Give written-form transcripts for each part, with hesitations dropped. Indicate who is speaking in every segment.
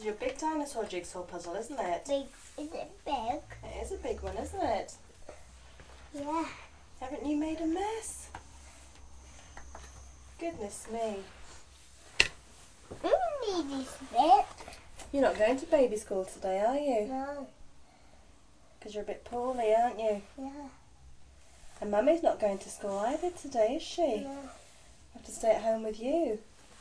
Speaker 1: your big dinosaur jigsaw puzzle, isn't it?
Speaker 2: Big. Is it big?
Speaker 1: It is a big one, isn't it?
Speaker 2: Yeah.
Speaker 1: Haven't you made a mess? Goodness me.
Speaker 2: We don't need this bit.
Speaker 1: You're not going to baby school today, are you?
Speaker 2: No.
Speaker 1: Because you're a bit poorly, aren't you?
Speaker 2: Yeah.
Speaker 1: And Mummy's not going to school either today, is she?
Speaker 2: No.
Speaker 1: Have to stay at home with you.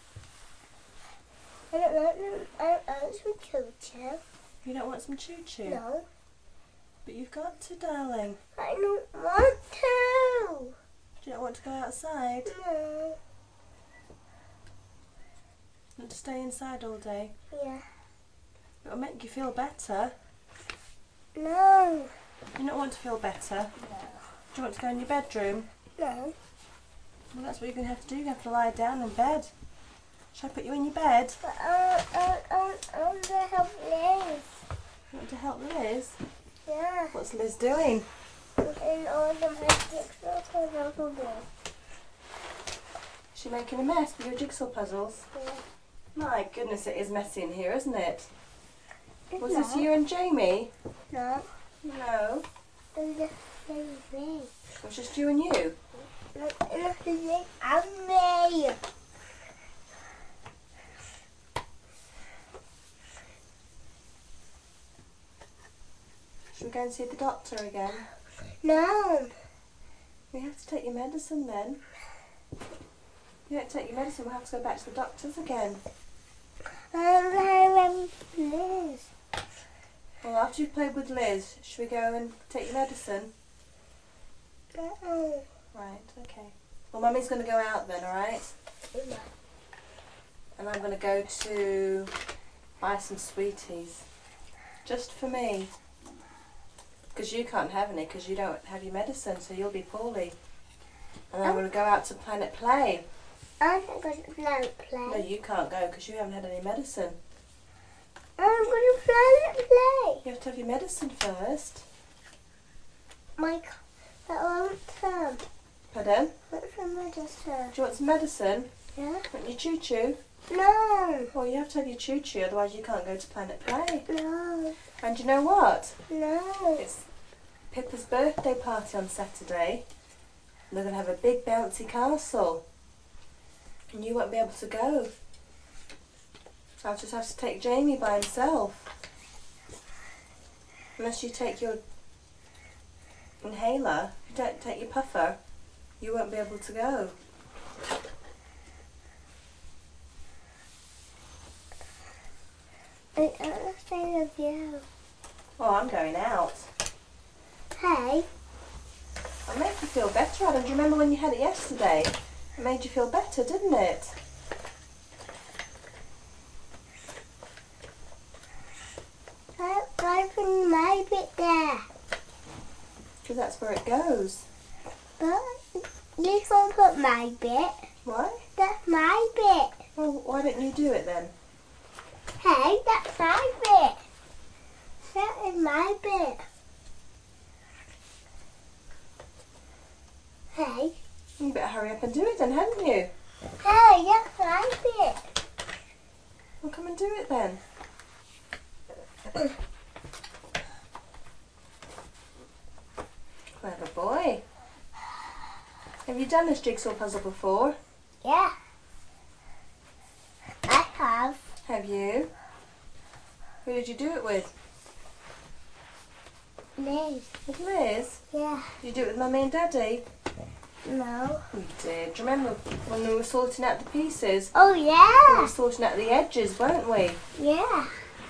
Speaker 2: I don't want some choo-choo.
Speaker 1: You don't want some choo-choo?
Speaker 2: No.
Speaker 1: But you've got to, darling.
Speaker 2: I don't want to.
Speaker 1: Do you not want to go outside?
Speaker 2: No.
Speaker 1: Want to stay inside all day?
Speaker 2: Yeah.
Speaker 1: It'll make you feel better.
Speaker 2: No.
Speaker 1: You not want to feel better?
Speaker 2: No.
Speaker 1: Do you want to go in your bedroom?
Speaker 2: No.
Speaker 1: Well, that's what you're going to have to do. You have to lie down in bed. Shall I put you in your bed?
Speaker 2: But I want to help Liz.
Speaker 1: You want to help Liz?
Speaker 2: Yeah.
Speaker 1: What's Liz doing?
Speaker 2: And all of them have jigsaw puzzles.
Speaker 1: Is she making a mess with your jigsaw puzzles?
Speaker 2: Yeah.
Speaker 1: My goodness, it is messy in here, isn't it? Was
Speaker 2: No.
Speaker 1: this you and Jamie?
Speaker 2: No.
Speaker 1: No.
Speaker 2: It's just me.
Speaker 1: It was just you and you?
Speaker 2: It's me and me.
Speaker 1: Should we go and see the doctor again?
Speaker 2: No.
Speaker 1: We have to take your medicine then. You don't take your medicine, we'll have to go back to the doctors again.
Speaker 2: I'm Liz.
Speaker 1: Well, after you've played with Liz, should we go and take your medicine?
Speaker 2: No.
Speaker 1: Right, okay. Well, Mummy's going to go out then, alright?
Speaker 2: No.
Speaker 1: And I'm going to go to buy some sweeties. Just for me. Because you can't have any because you don't have your medicine, so you'll be poorly. And then I'm going to go out to Planet Play.
Speaker 2: I'm not going to Planet
Speaker 1: No,
Speaker 2: Play.
Speaker 1: you can't go because you haven't had any medicine.
Speaker 2: I'm going to Planet Play.
Speaker 1: You have to have your medicine first.
Speaker 2: Mike, I want some.
Speaker 1: Pardon?
Speaker 2: What's the medicine?
Speaker 1: Do you want some medicine?
Speaker 2: Yeah?
Speaker 1: Want your choo-choo?
Speaker 2: No.
Speaker 1: Well, you have to have your choo-choo, otherwise you can't go to Planet Play.
Speaker 2: No.
Speaker 1: And you know what?
Speaker 2: No.
Speaker 1: It's Pippa's birthday party on Saturday. And they're going to have a big bouncy castle. And you won't be able to go. I'll just have to take Jamie by himself. Unless you take your inhaler, if you don't take your puffer, you won't be able to go.
Speaker 2: I understand with you.
Speaker 1: Oh, I'm going out.
Speaker 2: Hey.
Speaker 1: I'll make you feel better, Adam. Do you remember when you had it yesterday? It made you feel better, didn't it?
Speaker 2: I put my bit there.
Speaker 1: Because that's where it goes.
Speaker 2: But you can't put my bit.
Speaker 1: Why?
Speaker 2: That's my bit.
Speaker 1: Well, why don't you do it then?
Speaker 2: Hey, that's my bit. That is my bit. Hey.
Speaker 1: You better hurry up and do it then, hadn't you?
Speaker 2: Hey, that's my bit.
Speaker 1: Well, come and do it then. Clever boy. Have you done this jigsaw puzzle before?
Speaker 2: Yeah. I have.
Speaker 1: Have you? Who did you do it with?
Speaker 2: Liz.
Speaker 1: With Liz?
Speaker 2: Yeah.
Speaker 1: Did you do it with Mummy and Daddy?
Speaker 2: No.
Speaker 1: We did. Do you remember when we were sorting out the pieces?
Speaker 2: Oh,
Speaker 1: We
Speaker 2: yeah.
Speaker 1: were sorting out the edges, weren't we?
Speaker 2: Yeah.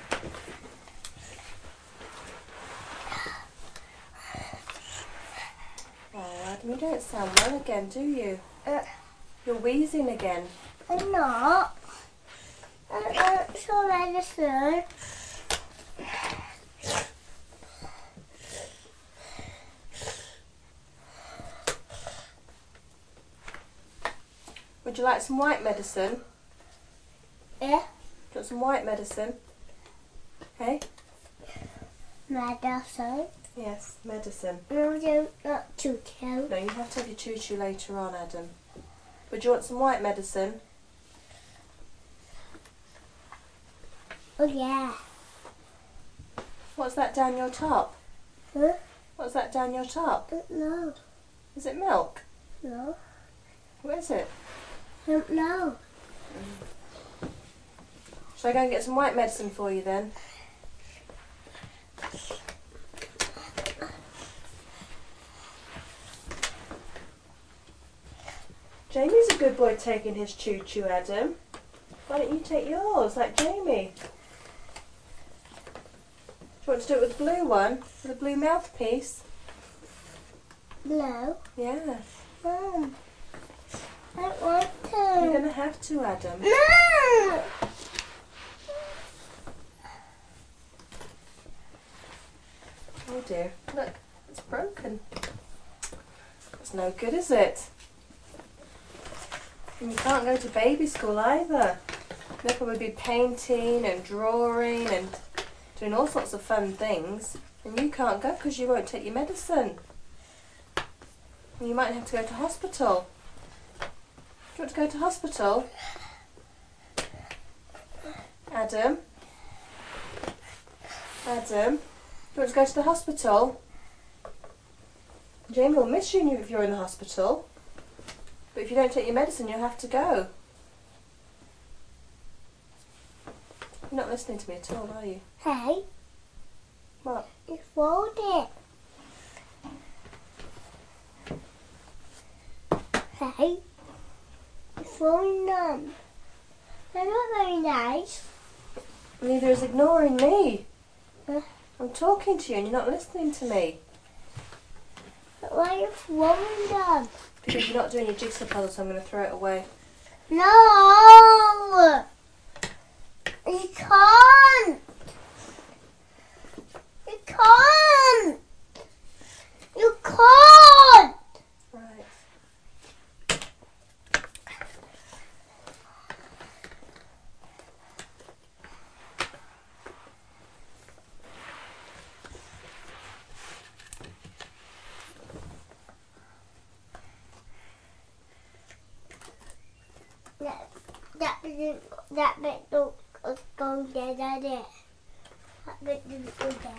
Speaker 1: Oh, Adam, you don't sound well again, do you?
Speaker 2: Uh,
Speaker 1: You're wheezing again.
Speaker 2: I'm not. So medicine.
Speaker 1: Would you like some white medicine?
Speaker 2: Yeah.
Speaker 1: Do you want some white medicine? Hey?
Speaker 2: Medicine.
Speaker 1: Yes, medicine.
Speaker 2: No, not choo-choo.
Speaker 1: No, you have to have your choo-choo later on, Adam. Would you want some white medicine?
Speaker 2: Oh yeah.
Speaker 1: What's that down your top?
Speaker 2: Huh?
Speaker 1: What's that down your top?
Speaker 2: Don't know.
Speaker 1: Is it milk?
Speaker 2: No.
Speaker 1: What is it?
Speaker 2: Don't know.
Speaker 1: Shall I go and get some white medicine for you then? Jamie's a good boy taking his choo-choo, Adam. Why don't you take yours, like Jamie? Do you want to do it with the blue one? With the blue mouthpiece?
Speaker 2: No.
Speaker 1: Yeah.
Speaker 2: Mom. I don't want
Speaker 1: You're
Speaker 2: to.
Speaker 1: going to have to, Adam.
Speaker 2: No.
Speaker 1: Oh dear. Look, it's broken. It's no good, is it? And you can't go to baby school either. They'll probably be painting and drawing and doing all sorts of fun things. And you can't go because you won't take your medicine. And you might have to go to hospital. Do you want to go to hospital? Adam? Adam? Do you want to go to the hospital? Jamie will miss you if you're in the hospital. But if you don't take your medicine, you'll have to go. You're not listening to me at all, are you?
Speaker 2: Hey,
Speaker 1: What?
Speaker 2: you fold it. Hey, you're folding them. They're not very nice.
Speaker 1: Neither is ignoring me.
Speaker 2: Huh?
Speaker 1: I'm talking to you and you're not listening to me.
Speaker 2: But why are you folding them?
Speaker 1: Because you're not doing your jigsaw puzzle, so I'm going to throw it away.
Speaker 2: No! You can't! You can't! You can't!
Speaker 1: Right.
Speaker 2: That bit don't go there, did it? That bit didn't go there.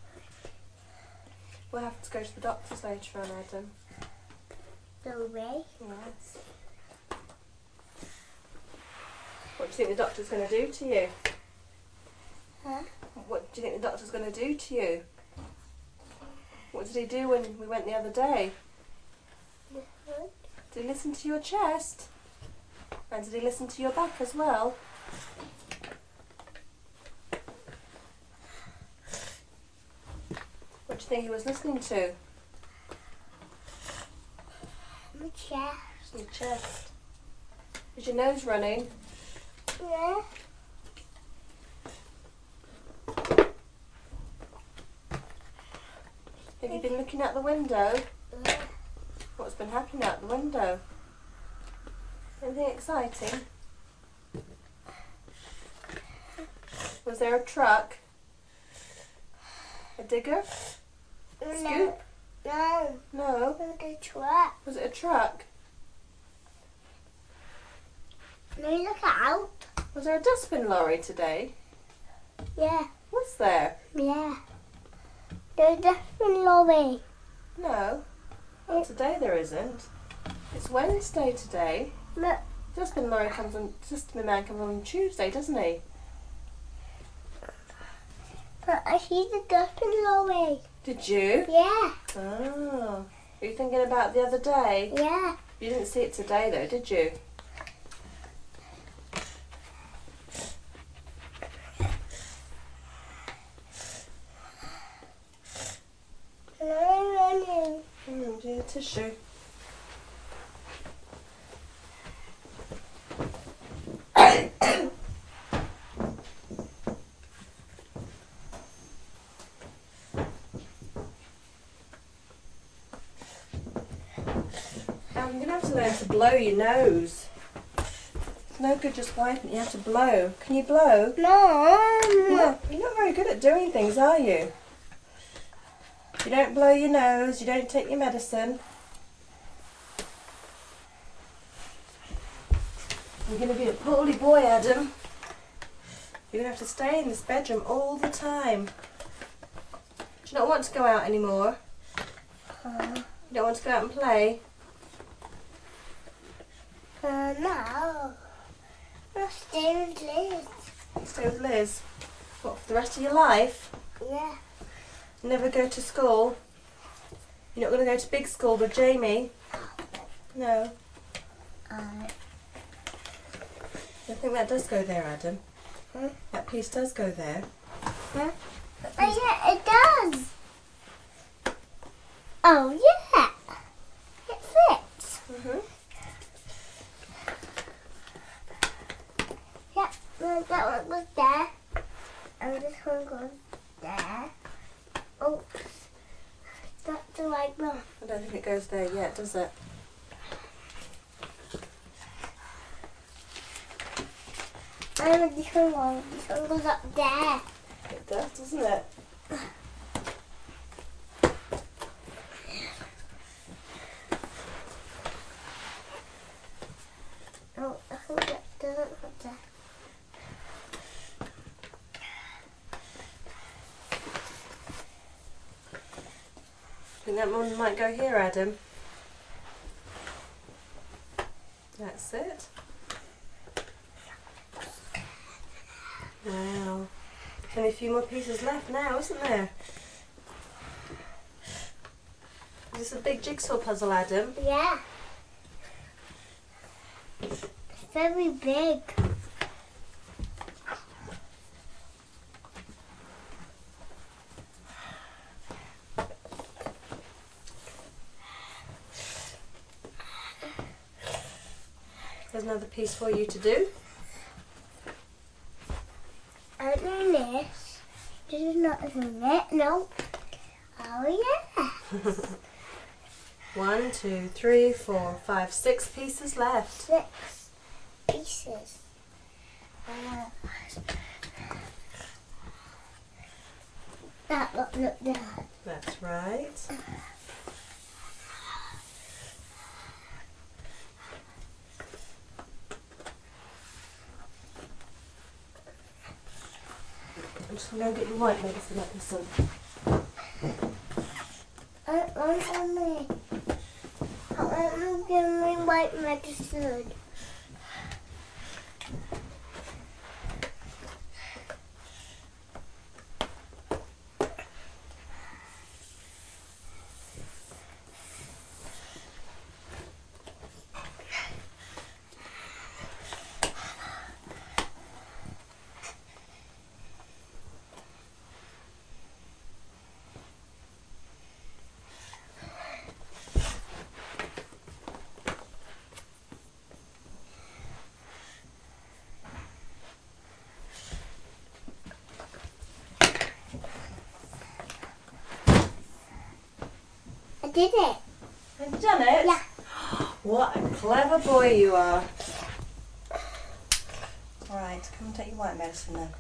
Speaker 1: We'll have to go to the doctor's later on, Adam.
Speaker 2: No way.
Speaker 1: Yes. What do you think the doctor's going to do to you?
Speaker 2: Huh?
Speaker 1: What do you think the doctor's going to do to you? What did he do when we went the other day? Did he listen to your chest? And did he listen to your back as well? What do you think he was listening to?
Speaker 2: My chest.
Speaker 1: Your chest. Is your nose running?
Speaker 2: Yeah.
Speaker 1: Have you been looking out the window?
Speaker 2: Yeah.
Speaker 1: What's been happening out the window? Anything exciting? Was there a truck? A digger? Scoop?
Speaker 2: No.
Speaker 1: No.
Speaker 2: The truck.
Speaker 1: Was it a truck?
Speaker 2: No, look out.
Speaker 1: Was there a dustbin lorry today?
Speaker 2: Yeah.
Speaker 1: Was there?
Speaker 2: Yeah. There's definitely lorry.
Speaker 1: No. Not today there isn't. It's Wednesday today.
Speaker 2: Look.
Speaker 1: Dustbin lorry comes on, dustbin man comes on Tuesday, doesn't he?
Speaker 2: But I see the dustbin lorry.
Speaker 1: Did you?
Speaker 2: Yeah.
Speaker 1: Oh. Are you thinking about the other day?
Speaker 2: Yeah.
Speaker 1: You didn't see it today though, did you?
Speaker 2: Running.
Speaker 1: Do you need a tissue? You're going to have to learn to blow your nose. It's no good just wiping it, you have to blow. Can you blow?
Speaker 2: No.
Speaker 1: You're not very good at doing things, are you? You don't blow your nose, you don't take your medicine. You're going to be a poorly boy, Adam. You're going to have to stay in this bedroom all the time. Do you not want to go out anymore? You don't want to go out and play?
Speaker 2: No. I'll stay with Liz.
Speaker 1: Stay with Liz? What, for the rest of your life?
Speaker 2: Yeah.
Speaker 1: Never go to school? You're not going to go to big school with Jamie? No. I think that does go there, Adam.
Speaker 2: Huh?
Speaker 1: That piece does go there.
Speaker 2: Huh? Oh yeah, it does. Oh yeah. It fits. Yeah, well, that one was there. And this one goes there. Oops. That's the right one.
Speaker 1: I don't think it goes there yet, does it?
Speaker 2: And this one goes up there.
Speaker 1: It does, doesn't it?
Speaker 2: Oh, I think that doesn't go there.
Speaker 1: I think that one might go here, Adam. That's it. Wow. Only a few more pieces left now, isn't there? Is this a big jigsaw puzzle, Adam?
Speaker 2: Yeah. It's very big.
Speaker 1: There's another piece for you to do.
Speaker 2: I don't know this. This is not isn't it? No. Oh yeah.
Speaker 1: 1, 2, 3, 4, 5, 6 pieces left.
Speaker 2: 6 pieces. Look there.
Speaker 1: That's right. I'm just going to go get your white medicine up this one.
Speaker 2: I want me. I want to give me white medicine. I did it.
Speaker 1: Have you done it?
Speaker 2: Yeah.
Speaker 1: What a clever boy you are. Alright, come and take your white medicine then.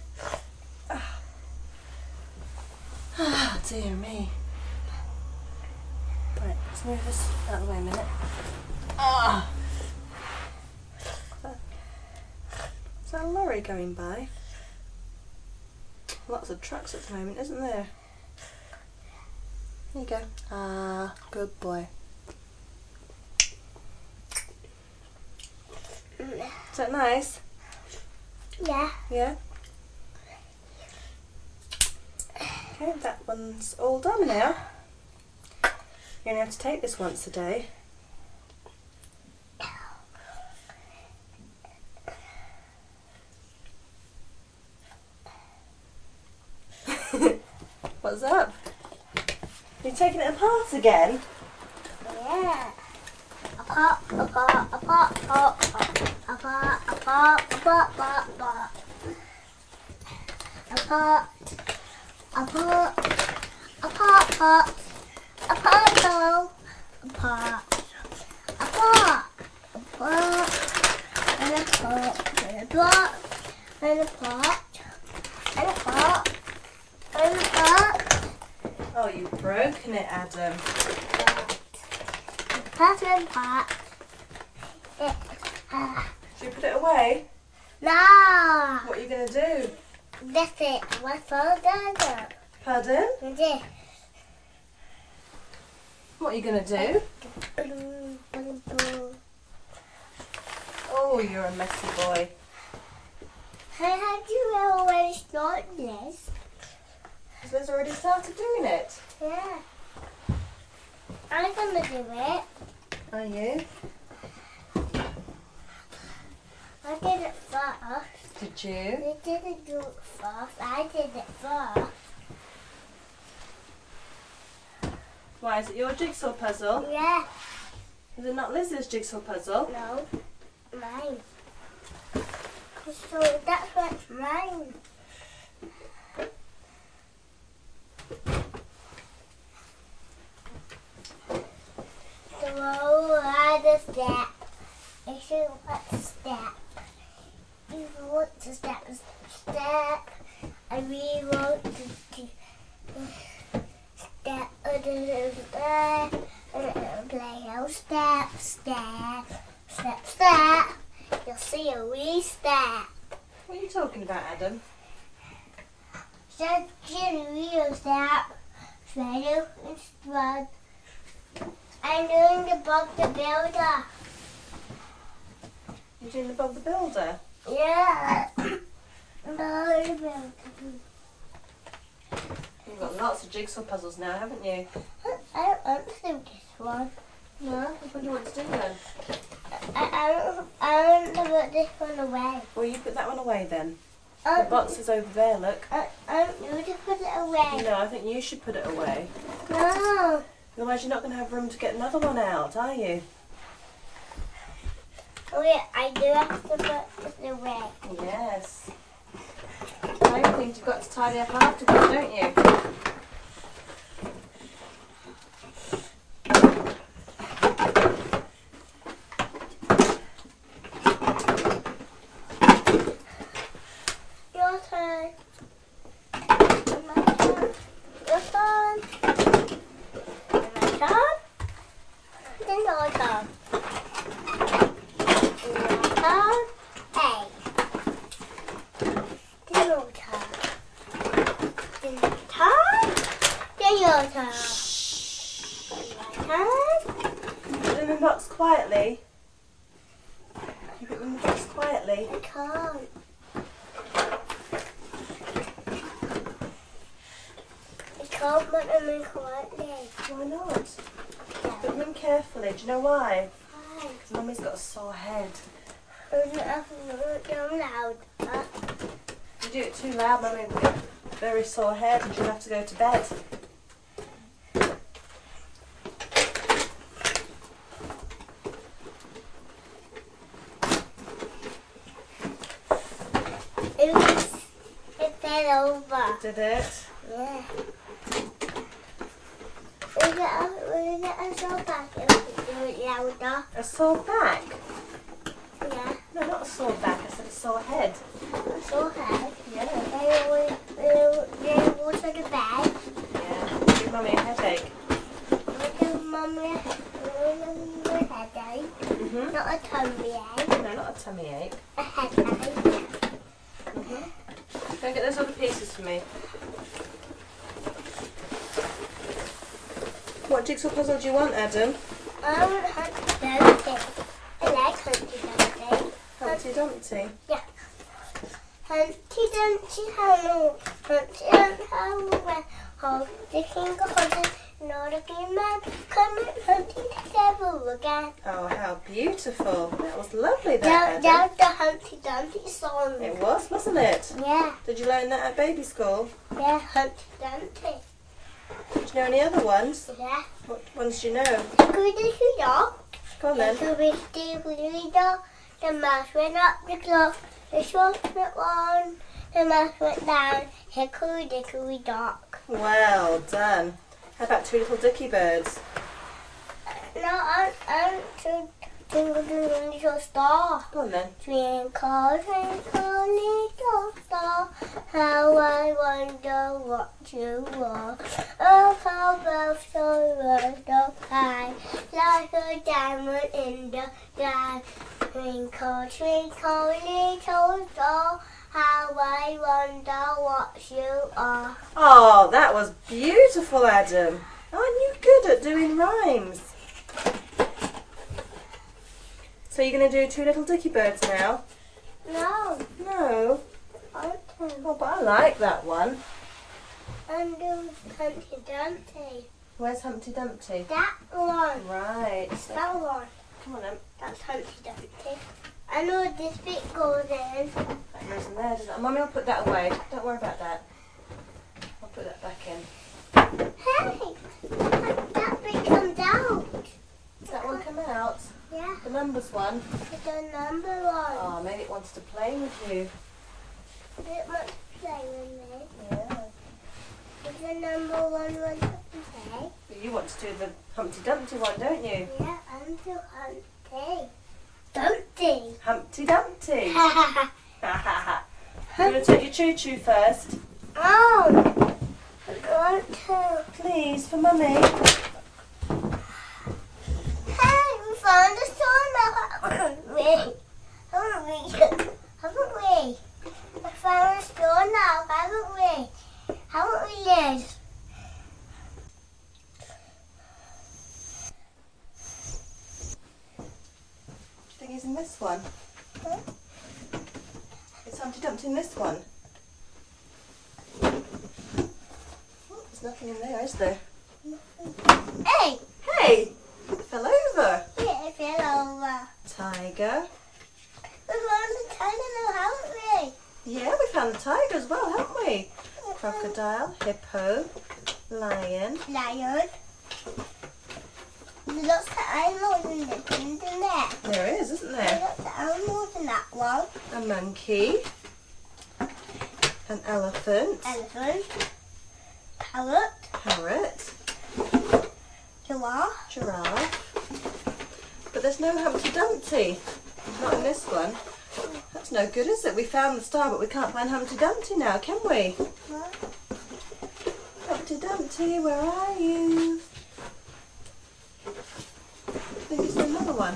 Speaker 1: Ah, dear me. Right, let's move this out of the way a minute. Ah! Is that a lorry going by? Lots of trucks at the moment, isn't there? There you go. Ah, good boy. Is that nice?
Speaker 2: Yeah.
Speaker 1: Yeah? Okay, that one's all done now. You're going to have to take this once a day. What's up? You're taking it apart again?
Speaker 2: Yeah. Apart.
Speaker 1: Oh, you've broken it, Adam.
Speaker 2: Part.
Speaker 1: Should we put it away?
Speaker 2: No.
Speaker 1: What are you going to do?
Speaker 2: That's it. What's all that?
Speaker 1: Pardon?
Speaker 2: This.
Speaker 1: What are you going to do? Oh, you're a messy boy.
Speaker 2: How had you already started this?
Speaker 1: Liz already started doing it.
Speaker 2: Yeah. I'm gonna do it.
Speaker 1: Are you?
Speaker 2: I did it first.
Speaker 1: Did you?
Speaker 2: You didn't do it first. I did it first.
Speaker 1: Why, is it your jigsaw puzzle?
Speaker 2: Yeah.
Speaker 1: Is it not Liz's jigsaw puzzle?
Speaker 2: No. Mine. So that's what's mine. So add a step. If you want to step. If you want to step, step. And we want to step a little step. A little play. Step, step, step, step. You'll see a wee step.
Speaker 1: What are you talking about, Adam?
Speaker 2: Just a wee step. Shadow and spread. I'm doing the Bob the Builder.
Speaker 1: You're doing the Bob the Builder?
Speaker 2: Yeah. Bob the Builder.
Speaker 1: You've got lots of jigsaw puzzles now, haven't you?
Speaker 2: I don't want to do this one.
Speaker 1: No? What do you want to do then?
Speaker 2: I want to put this one away.
Speaker 1: Well, you put that one away then. The box is over there, look.
Speaker 2: I want you to put it away.
Speaker 1: No, I think you should put it away.
Speaker 2: No.
Speaker 1: Otherwise you're not going to have room to get another one out, are you?
Speaker 2: Oh yeah, I do have to put it away.
Speaker 1: Yes. Everything you've got to tidy up afterwards, don't you?
Speaker 2: Your turn. My turn. Your turn. My turn. Then your turn. Your turn. Hey. Then your turn. Then your turn. Then your turn. My turn.
Speaker 1: Put them in the box quietly. You put them in the box quietly.
Speaker 2: I can't. I can't put them in quietly.
Speaker 1: Why not? Put them in carefully. Do you know why?
Speaker 2: Why?
Speaker 1: Because Mummy's got a sore head.
Speaker 2: I'm not loud.
Speaker 1: If you do it too loud, Mummy will get a very sore head and she'll have to go to bed.
Speaker 2: It fell over.
Speaker 1: Did it?
Speaker 2: Yeah. We get a sore back if we do it louder.
Speaker 1: A sore back?
Speaker 2: Yeah.
Speaker 1: No, not a sore back. I said a sore head.
Speaker 2: A sore head.
Speaker 1: Yeah.
Speaker 2: Then water the bed.
Speaker 1: Yeah. Give Mummy a headache.
Speaker 2: Give Mummy a headache.
Speaker 1: Mhm.
Speaker 2: Not a tummy ache.
Speaker 1: No, not a tummy ache.
Speaker 2: A headache.
Speaker 1: Mhm. Go and get those other pieces for me. What jigsaw puzzle do you want, Adam?
Speaker 2: I want Humpty Dumpty. I like Humpty Dumpty.
Speaker 1: Humpty Dumpty.
Speaker 2: Yeah. Humpty Dumpty, hello. Humpty Dumpty, hello. Hold the king of horses, not a game man. Come and Humpty the devil again.
Speaker 1: Oh, how beautiful. That was lovely, that, Adam.
Speaker 2: That's the Humpty Dumpty song.
Speaker 1: It was, wasn't it?
Speaker 2: Yeah,
Speaker 1: Did you learn that at baby school?
Speaker 2: yeah, Humpty Dumpty.
Speaker 1: Do you know any other ones?
Speaker 2: Yeah.
Speaker 1: What ones do you know?
Speaker 2: Hickory dog.
Speaker 1: Go on then.
Speaker 2: Hickory dog. The mouse went up the clock. The short went on. The mouse went down. Hickory dickory dock.
Speaker 1: Well done. How about two little dicky birds?
Speaker 2: No, I'm twinkle twinkle little star.
Speaker 1: Go on then.
Speaker 2: Twinkle twinkle little star, how I wonder what you are. Oh, how above so red up high, like a diamond in the sky. Twinkle twinkle little star. how I wonder what you are.
Speaker 1: Oh, that was beautiful, Adam. Aren't you good at doing rhymes? So you're going to do Two Little Dicky Birds now?
Speaker 2: No,
Speaker 1: No.
Speaker 2: okay.
Speaker 1: Oh, but I like that one.
Speaker 2: And do Humpty Dumpty.
Speaker 1: Where's Humpty Dumpty?
Speaker 2: That one.
Speaker 1: Right.
Speaker 2: That one.
Speaker 1: Come on, then.
Speaker 2: That's Humpty Dumpty. I know this bit goes in.
Speaker 1: That goes in there, doesn't it? Mummy will put that away. Don't worry about that. I'll put that back in.
Speaker 2: Hey, that bit comes out.
Speaker 1: Does that one come out?
Speaker 2: Yeah,
Speaker 1: The numbers one?
Speaker 2: it's the number one.
Speaker 1: Oh, maybe it wants to play with you.
Speaker 2: It wants to play with me.
Speaker 1: Yeah.
Speaker 2: It's the number one want to play.
Speaker 1: But you want to do the Humpty Dumpty one, don't you?
Speaker 2: Yeah, I'm to Humpty Dumpty.
Speaker 1: Humpty Dumpty.
Speaker 2: Ha ha
Speaker 1: Ha You're going to take your choo-choo first.
Speaker 2: Oh, I want to.
Speaker 1: Please, for Mummy.
Speaker 2: Hey, we found a store now, haven't we? Haven't we? Haven't we? We found a store now, haven't we? Haven't we, Liz?
Speaker 1: Do you think he's in this one?
Speaker 2: Huh?
Speaker 1: Is Humpty Dumpty in this one? Oh, there's nothing in there, is there?
Speaker 2: Hey,
Speaker 1: Hey! It fell over.
Speaker 2: yeah, it fell over.
Speaker 1: Tiger.
Speaker 2: We found a tiger now, haven't
Speaker 1: Yeah, we found the tiger as well, haven't we? Crocodile, hippo, lion.
Speaker 2: we? Lion. There's lots of animals in this, isn't there?
Speaker 1: There is, isn't
Speaker 2: There's
Speaker 1: there?
Speaker 2: lots of animals in that one.
Speaker 1: A monkey. An elephant.
Speaker 2: Elephant. Parrot.
Speaker 1: Parrot.
Speaker 2: Giraffe.
Speaker 1: Giraffe. But there's no Humpty Dumpty. Not in this one. That's no good, is it? We found the star, but we can't find Humpty Dumpty now, can we?
Speaker 2: Huh?
Speaker 1: Humpty Dumpty, where are you? I think it's another one.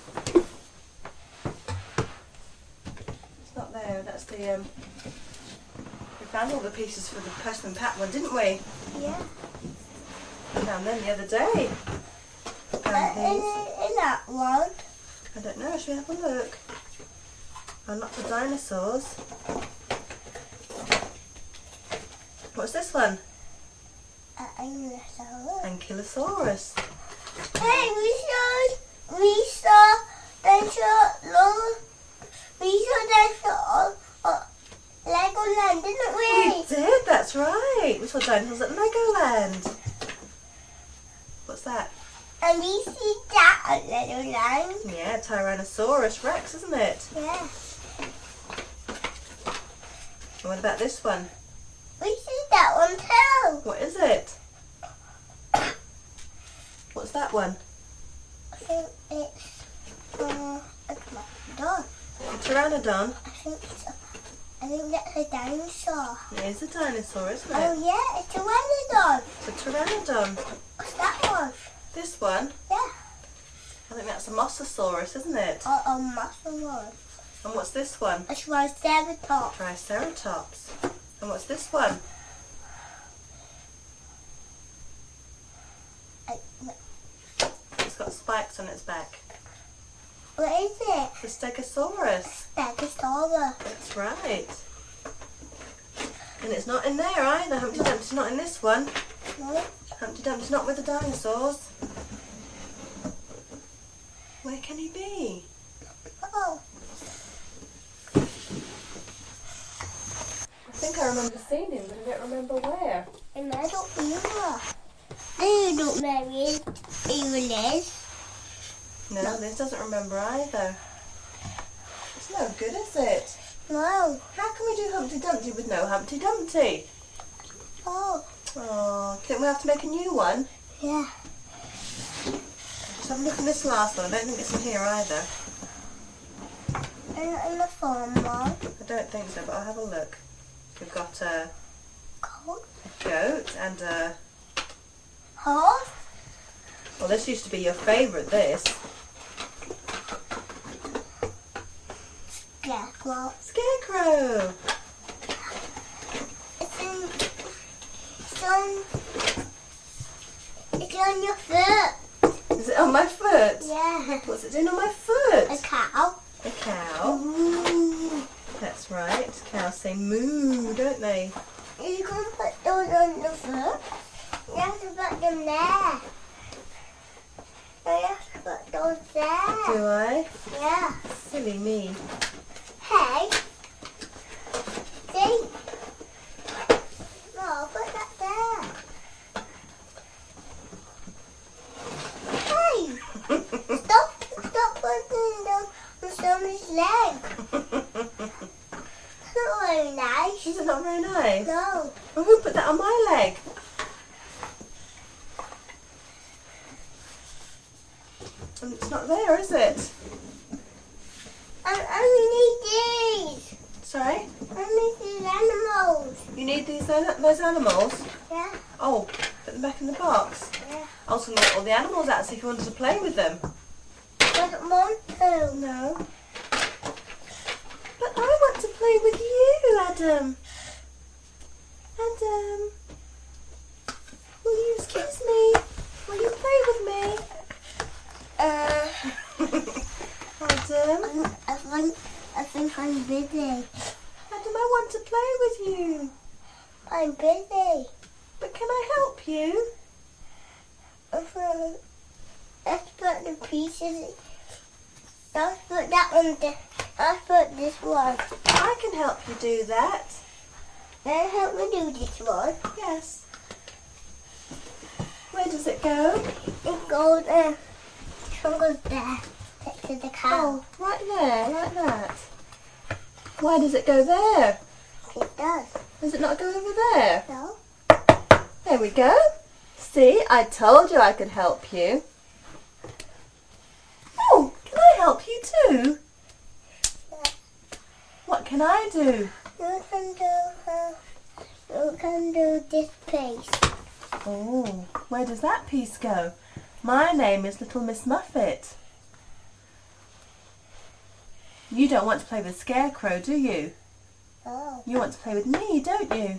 Speaker 1: It's not there. That's the we found all the pieces for the Postman Pat one, didn't we?
Speaker 2: Yeah.
Speaker 1: We found them the other day. Found these.
Speaker 2: In that one.
Speaker 1: I don't know. Should we have a look? Oh, lots of dinosaurs. What's this one? Ankylosaurus.
Speaker 2: Hey, we saw dinosaur Legoland, didn't
Speaker 1: We did, that's right. We saw dinosaurs at Legoland. What's that?
Speaker 2: And we see that at Legoland.
Speaker 1: Yeah, Tyrannosaurus Rex, isn't it?
Speaker 2: Yeah.
Speaker 1: And what about this one?
Speaker 2: We see that one too.
Speaker 1: What is it? What's that one?
Speaker 2: I think it's a dog.
Speaker 1: A pteranodon.
Speaker 2: I think that's a dinosaur.
Speaker 1: It is a dinosaur, isn't it?
Speaker 2: Oh yeah, it's a pteranodon.
Speaker 1: It's a pteranodon.
Speaker 2: What's that one?
Speaker 1: This one?
Speaker 2: Yeah.
Speaker 1: I think that's a mosasaurus, isn't it?
Speaker 2: A muscle one.
Speaker 1: And what's this one?
Speaker 2: A triceratops.
Speaker 1: Triceratops. And what's this one? It's got spikes on its back.
Speaker 2: What is it?
Speaker 1: The Stegosaurus.
Speaker 2: Stegosaurus.
Speaker 1: That's right. And it's not in there either. Humpty Dumpty's not in this one.
Speaker 2: No.
Speaker 1: Humpty Dumpty's not with the dinosaurs. Where can he be?
Speaker 2: Oh.
Speaker 1: I think I remember seeing him, but I don't remember where.
Speaker 2: And I don't either. You don't know Liz.
Speaker 1: No, Liz doesn't remember either. It's no good, is it?
Speaker 2: No.
Speaker 1: How can we do Humpty Dumpty with no Humpty Dumpty?
Speaker 2: Oh.
Speaker 1: Oh, think we have to make a new one?
Speaker 2: Yeah.
Speaker 1: Let's have a look at this last one. I don't think it's in here either.
Speaker 2: And the phone one.
Speaker 1: I don't think so, but I'll have a look. We've got a
Speaker 2: Coat.
Speaker 1: goat and a...
Speaker 2: Horse.
Speaker 1: Well, this used to be your favourite, this.
Speaker 2: Scarecrow.
Speaker 1: Scarecrow.
Speaker 2: It's on your foot.
Speaker 1: Is it on my foot?
Speaker 2: Yeah.
Speaker 1: What's it doing on my foot?
Speaker 2: A cow.
Speaker 1: A cow.
Speaker 2: Moo.
Speaker 1: That's right. Cows say moo, don't they?
Speaker 2: You can put those on the foot. You have to put them there. You have to put those there.
Speaker 1: Do I?
Speaker 2: Yeah.
Speaker 1: Silly me.
Speaker 2: Hey. See? No, put that there. Hey. Stop putting them on someone's leg. It's not very nice.
Speaker 1: Is it not very nice?
Speaker 2: No.
Speaker 1: Well, who put that on my leg? And it's not there, is it?
Speaker 2: I need these.
Speaker 1: Sorry?
Speaker 2: I need these animals.
Speaker 1: You need those animals?
Speaker 2: Yeah.
Speaker 1: Oh, put them back in the box.
Speaker 2: Yeah.
Speaker 1: I was going to get all the animals out so if you wanted to play with them.
Speaker 2: I don't want to.
Speaker 1: No. But I want to play with you, Adam. Adam. Will you excuse me? Will you play with me? Adam.
Speaker 2: I think I'm busy.
Speaker 1: Adam, I want to play with you.
Speaker 2: I'm busy.
Speaker 1: But can I help you?
Speaker 2: Let's put the pieces. Let's put that one. Let's put this one.
Speaker 1: I can help you do that.
Speaker 2: Then help me do this one.
Speaker 1: Yes. Where does it go?
Speaker 2: It goes there. This one goes there. Next to the cow.
Speaker 1: Oh, right there, like that. Why does it go there?
Speaker 2: It does.
Speaker 1: Does it not go over there?
Speaker 2: No.
Speaker 1: There we go. See, I told you I could help you. Oh, can I help you too?
Speaker 2: Yeah.
Speaker 1: What can I do?
Speaker 2: You can do this piece.
Speaker 1: Oh, where does that piece go? My name is Little Miss Muffet. You don't want to play with Scarecrow, do you?
Speaker 2: Oh.
Speaker 1: You want to play with me, don't you?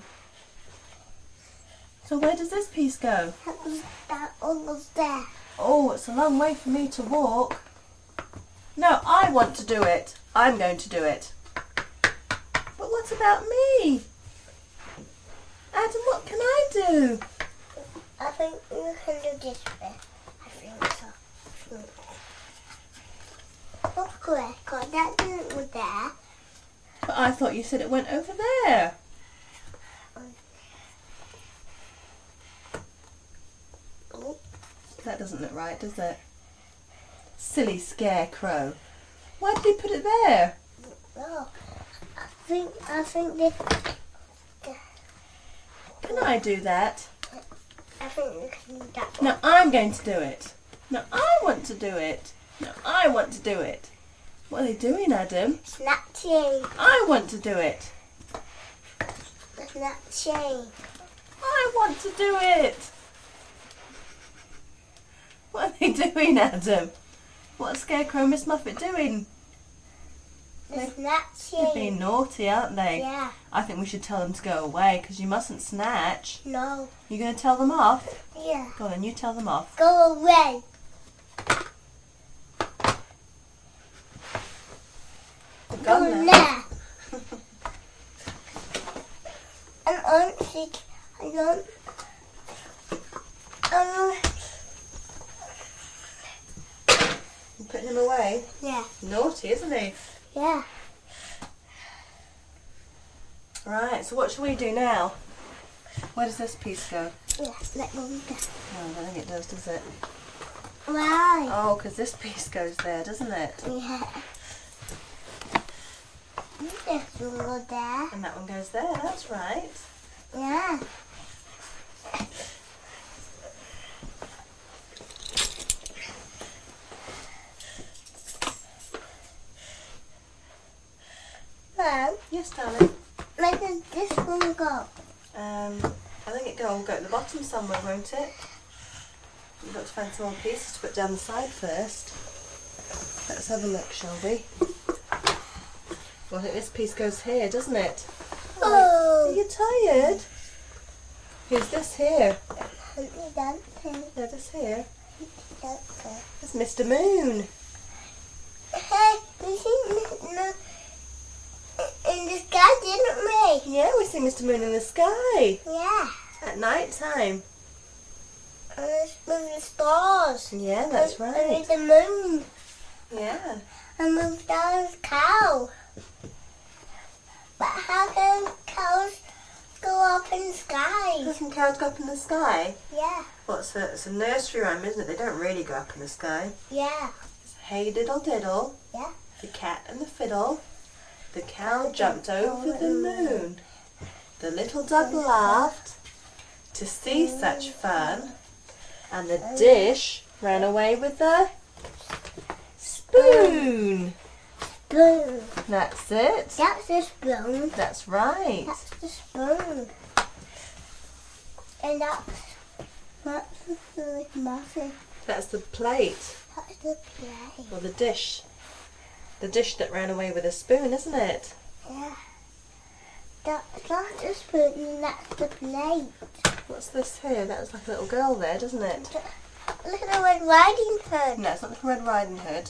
Speaker 1: So where does this piece go?
Speaker 2: That one goes there.
Speaker 1: Oh, it's a long way for me to walk. No, I want to do it. I'm going to do it. But what about me? Adam, what can I do?
Speaker 2: I think you can do this bit. I think so. That's correct, because that didn't go there.
Speaker 1: But I thought you said it went over there. That doesn't look right, does it? Silly Scarecrow. Why did he put it there?
Speaker 2: No. I think this.
Speaker 1: Can I do that?
Speaker 2: I think you can do that one.
Speaker 1: No, I'm going to do it. No, I want to do it. No, I want to do it. What are they doing, Adam?
Speaker 2: Snatching.
Speaker 1: I want to do it.
Speaker 2: Snatching.
Speaker 1: I want to do it. What are they doing, Adam? What's Scarecrow and Miss Muffet doing? They're
Speaker 2: Snatching.
Speaker 1: being naughty, aren't they?
Speaker 2: Yeah.
Speaker 1: I think we should tell them to go away because you mustn't snatch.
Speaker 2: No.
Speaker 1: You going to tell them off?
Speaker 2: Yeah.
Speaker 1: Go on then, you tell them off.
Speaker 2: Go away.
Speaker 1: They've
Speaker 2: Go
Speaker 1: gone now.
Speaker 2: there. And honestly, I don't.
Speaker 1: You putting him away?
Speaker 2: Yeah.
Speaker 1: Naughty, isn't he?
Speaker 2: Yeah.
Speaker 1: Right, so what shall we do now? Where does this piece go?
Speaker 2: Yeah. Let go there.
Speaker 1: Oh, I don't think it does it?
Speaker 2: Why?
Speaker 1: Oh, because this piece goes there, doesn't it?
Speaker 2: Yeah. This will go there.
Speaker 1: And that one goes there, that's right.
Speaker 2: Yeah. Mom,
Speaker 1: Yes, darling.
Speaker 2: where does this one go?
Speaker 1: I think it will go at the bottom somewhere, won't it? We've got to find some more pieces to put down the side first. Let's have a look, shall we? Well, I think this piece goes here, doesn't it?
Speaker 2: Oh.
Speaker 1: Are you tired? Who's this here?
Speaker 2: Humpty Dumpty.
Speaker 1: No, this here.
Speaker 2: Dumpty.
Speaker 1: It's Mr. Moon.
Speaker 2: Hey, we seen Mr. in the sky, didn't we?
Speaker 1: Yeah, we see Mr. Moon in the sky
Speaker 2: Yeah.
Speaker 1: at night time.
Speaker 2: And with the stars.
Speaker 1: Yeah, that's
Speaker 2: And
Speaker 1: right.
Speaker 2: with the moon.
Speaker 1: Yeah.
Speaker 2: And with the cow. But how can cows go up in the sky?
Speaker 1: Doesn't cows go up in the sky?
Speaker 2: Yeah.
Speaker 1: Well, it's a nursery rhyme, isn't it? They don't really go up in the sky.
Speaker 2: Yeah.
Speaker 1: It's hey diddle diddle.
Speaker 2: Yeah.
Speaker 1: The cat and the fiddle. The cow jumped over the moon. The little dog laughed to see such fun. And the dish ran away with the spoon.
Speaker 2: Spoon.
Speaker 1: That's it.
Speaker 2: That's the spoon.
Speaker 1: That's right.
Speaker 2: That's the spoon. And that's the food muffin.
Speaker 1: That's the plate.
Speaker 2: That's the plate.
Speaker 1: Or the dish. The dish that ran away with a spoon, isn't it?
Speaker 2: Yeah. That's not the spoon, and that's the plate.
Speaker 1: What's this here? That looks like a little girl there, doesn't it?
Speaker 2: Look at the Red Riding Hood.
Speaker 1: No, it's not Little Red Riding Hood.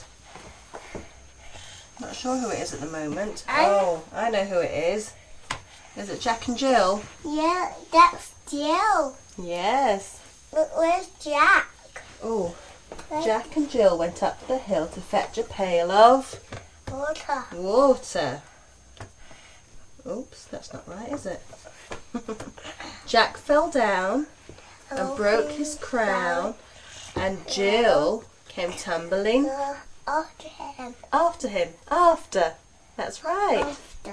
Speaker 1: Not sure who it is at the moment.
Speaker 2: I-
Speaker 1: Oh, I know who it is. Is it Jack and Jill?
Speaker 2: Yeah, that's Jill.
Speaker 1: Yes.
Speaker 2: Look, where's Jack?
Speaker 1: Oh,
Speaker 2: Where's
Speaker 1: Jack and Jill went up the hill to fetch a pail of
Speaker 2: Water.
Speaker 1: water. Oops, that's not right, is it? Jack fell down and broke his crown, and Jill came tumbling
Speaker 2: After him.
Speaker 1: after him. After. That's right.
Speaker 2: After.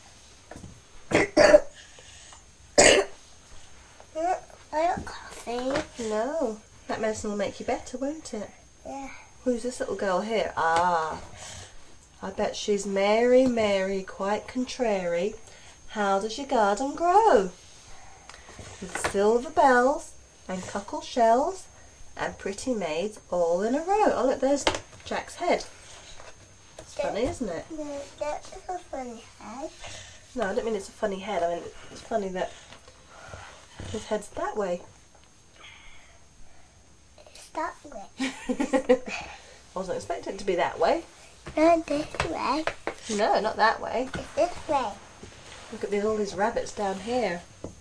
Speaker 2: I got coffee.
Speaker 1: No, that medicine will make you better, won't it?
Speaker 2: Yeah.
Speaker 1: Who's this little girl here? Ah, I bet she's Mary, Mary, quite contrary. How does your garden grow? With silver bells and cockle shells and pretty maids all in a row. Oh look, there's Jack's head. It's funny, isn't it?
Speaker 2: No, that's a funny head.
Speaker 1: No, I don't mean it's a funny head. I mean it's funny that his head's that way.
Speaker 2: It's that way.
Speaker 1: I wasn't expecting it to be that way.
Speaker 2: No, this way.
Speaker 1: No, not that way.
Speaker 2: It's this way.
Speaker 1: Look at all these rabbits down here.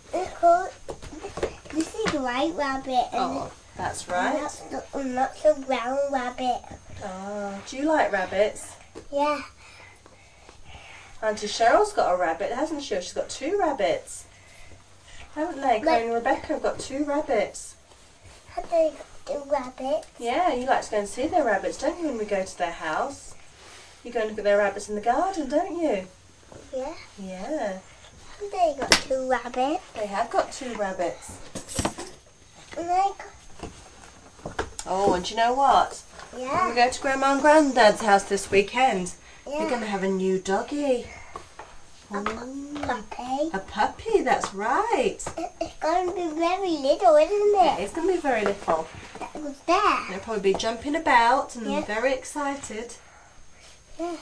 Speaker 2: This is the white rabbit.
Speaker 1: Oh, that's
Speaker 2: And
Speaker 1: right.
Speaker 2: that's the brown rabbit.
Speaker 1: Ah, do you like rabbits?
Speaker 2: Yeah.
Speaker 1: Auntie Cheryl's got a rabbit, hasn't she? She's got 2 rabbits. Haven't they? Chloe and Rebecca have got 2 rabbits.
Speaker 2: Have they got the rabbit?
Speaker 1: Yeah, you like to go and see their rabbits, don't you, when we go to their house? You go and look at their rabbits in the garden, don't you?
Speaker 2: Yeah.
Speaker 1: Yeah,
Speaker 2: Have they got 2 rabbits?
Speaker 1: they have got 2 rabbits.
Speaker 2: And they
Speaker 1: Oh, and do you know what?
Speaker 2: got,
Speaker 1: When we
Speaker 2: yeah.
Speaker 1: go to Grandma and Granddad's house this weekend, you're going
Speaker 2: Yeah.
Speaker 1: to have a new doggy.
Speaker 2: A puppy.
Speaker 1: A puppy, that's right.
Speaker 2: It's going to be very little, isn't it?
Speaker 1: It's going to be very little.
Speaker 2: That was there.
Speaker 1: They'll probably be jumping about and
Speaker 2: Yeah.
Speaker 1: very excited.
Speaker 2: Yeah.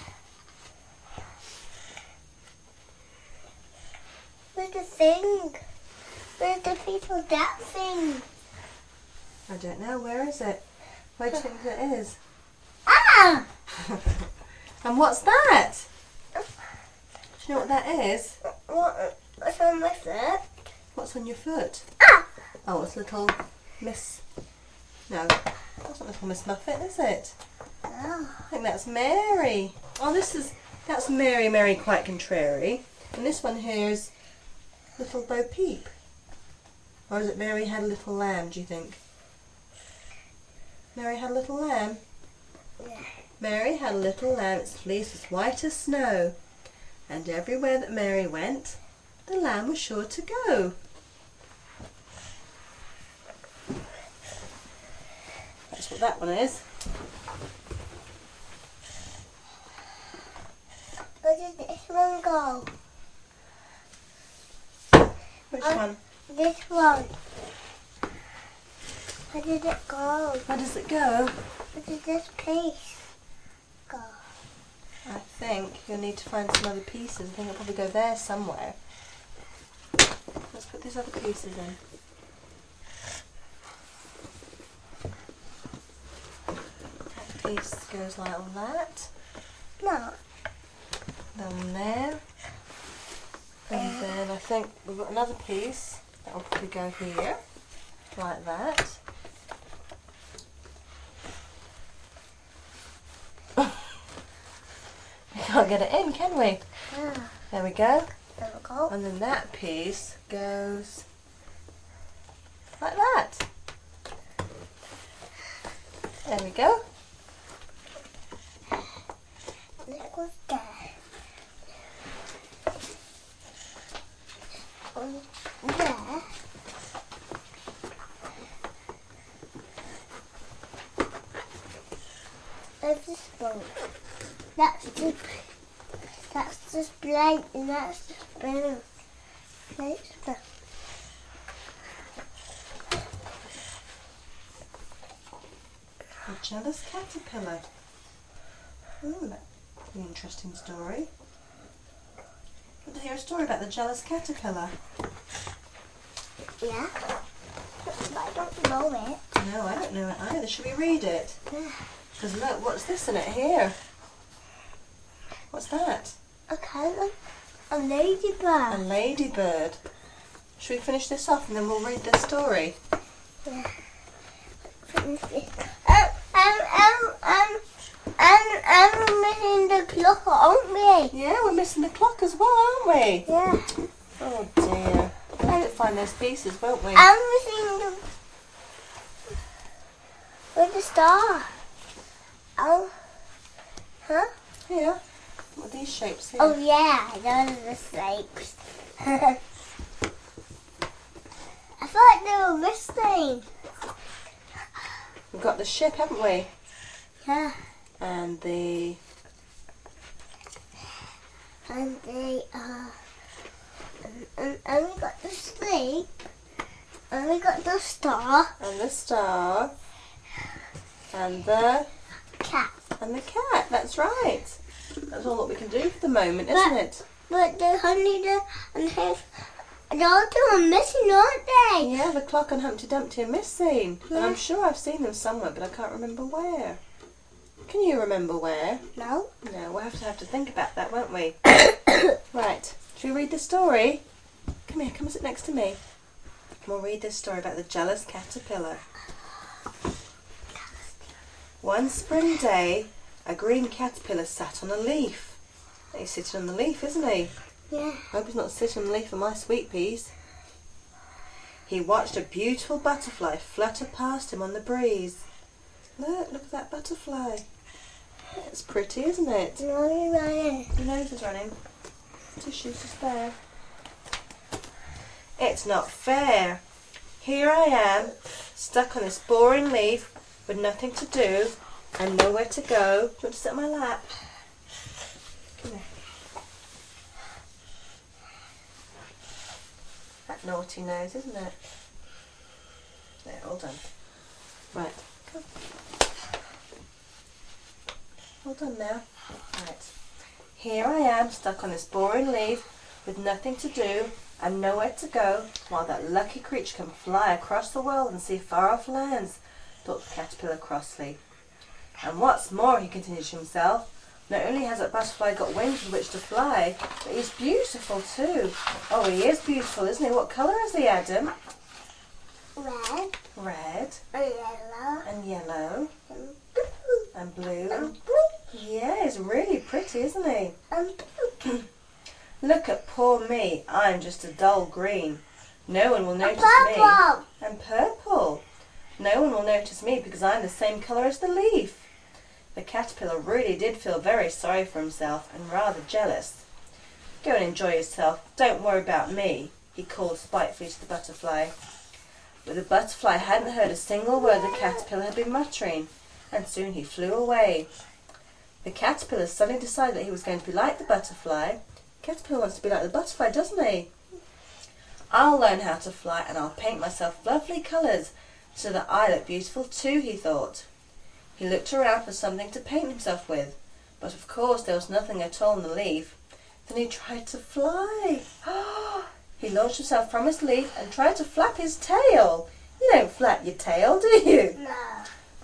Speaker 2: Where's the thing? Where's the piece of that thing?
Speaker 1: I don't know, where is it? Where do you think it is?
Speaker 2: Ah!
Speaker 1: And what's that? Do you know what that is?
Speaker 2: What's on my foot?
Speaker 1: What's on your foot?
Speaker 2: Ah!
Speaker 1: Oh, it's little Miss... No, that's not little Miss Muffet, is it?
Speaker 2: Oh.
Speaker 1: I think that's Mary. Oh, that's Mary, Mary quite contrary. And this one here is little Bo Peep. Or is it Mary had a little lamb, do you think? Mary had a little lamb?
Speaker 2: Yeah.
Speaker 1: Mary had a little lamb, its fleece was white as snow. And everywhere that Mary went, the lamb was sure to go. That's what that one is.
Speaker 2: Where did this one go?
Speaker 1: Which one?
Speaker 2: This one. Where did it go?
Speaker 1: Where does it go?
Speaker 2: Where did this piece go?
Speaker 1: I think you'll need to find some other pieces. I think it'll probably go there somewhere. Let's put these other pieces in. piece goes like that.
Speaker 2: No.
Speaker 1: Then there. And then I think we've got another piece that will probably go here, like that. We can't get it in, can we?
Speaker 2: Yeah.
Speaker 1: There we go.
Speaker 2: There we go.
Speaker 1: And then that piece goes like that. There we go.
Speaker 2: That goes there. There. There's the spoon. That's the plate and that's the spoon. Plate, spoon.
Speaker 1: The jealous caterpillar. Ooh, that's an interesting story. Want to hear a story about the jealous caterpillar?
Speaker 2: Yeah. But I don't know it.
Speaker 1: No, I don't know it either. Should we read it?
Speaker 2: Yeah.
Speaker 1: Because look, what's this in it here? What's that?
Speaker 2: A ladybird.
Speaker 1: A ladybird. Should we finish this off and then we'll read the story?
Speaker 2: Yeah. I'm missing the clock, aren't we?
Speaker 1: Yeah, we're missing the clock as well, aren't we?
Speaker 2: Yeah.
Speaker 1: Oh dear. We'll have to find those pieces, won't we?
Speaker 2: I'm missing the... Where's the star? Oh. Huh?
Speaker 1: Here. What are these shapes here?
Speaker 2: Oh yeah, those are the snakes. I thought they were missing.
Speaker 1: We've got the ship, haven't we?
Speaker 2: Yeah.
Speaker 1: And the...
Speaker 2: And they and we got the snake. And we got the star.
Speaker 1: And the star. And the...
Speaker 2: Cat.
Speaker 1: And the cat, that's right. That's all that we can do for the moment, isn't it?
Speaker 2: But the honey and the other two are missing, aren't they?
Speaker 1: Yeah, the clock and Humpty Dumpty are missing. And
Speaker 2: Yeah.
Speaker 1: I'm sure I've seen them somewhere, but I can't remember where. Can you remember where?
Speaker 2: No.
Speaker 1: No, we'll have to think about that, won't we? Right, should we read the story? Come here, come and sit next to me. We'll read this story about the jealous caterpillar. One spring day, a green caterpillar sat on a leaf. He's sitting on the leaf, isn't he?
Speaker 2: Yeah.
Speaker 1: Hope he's not sitting on the leaf of my sweet peas. He watched a beautiful butterfly flutter past him on the breeze. Look at that butterfly. It's pretty, isn't it?
Speaker 2: No, you're running.
Speaker 1: Your nose is running. Tissues is there. It's not fair. Here I am, stuck on this boring leaf with nothing to do and nowhere to go. Do you want to sit on my lap? Come here. That naughty nose, isn't it? There, all done. Right, come. All done now. Right. Here I am, stuck on this boring leaf with nothing to do and nowhere to go, while that lucky creature can fly across the world and see far-off lands, thought the caterpillar crossly. And what's more, he continued to himself, not only has that butterfly got wings with which to fly, but he's beautiful too. Oh, he is beautiful, isn't he? What colour is he, Adam?
Speaker 2: Red.
Speaker 1: Red.
Speaker 2: And yellow.
Speaker 1: And yellow.
Speaker 2: And blue.
Speaker 1: And blue.
Speaker 2: And blue.
Speaker 1: Yeah, he's really pretty, isn't he?
Speaker 2: And blue.
Speaker 1: Look at poor me. I'm just a dull green. No one will notice me.
Speaker 2: Purple.
Speaker 1: And purple. No one will notice me because I'm the same colour as the leaf. The caterpillar really did feel very sorry for himself and rather jealous. Go and enjoy yourself. Don't worry about me, he called spitefully to the butterfly. But the butterfly hadn't heard a single word the caterpillar had been muttering, and soon he flew away. The caterpillar suddenly decided that he was going to be like the butterfly. The caterpillar wants to be like the butterfly, doesn't he? I'll learn how to fly and I'll paint myself lovely colours so that I look beautiful too, he thought. He looked around for something to paint himself with, but of course there was nothing at all in the leaf. Then he tried to fly. He launched himself from his leaf and tried to flap his tail. You don't flap your tail, do you?
Speaker 2: No.
Speaker 1: But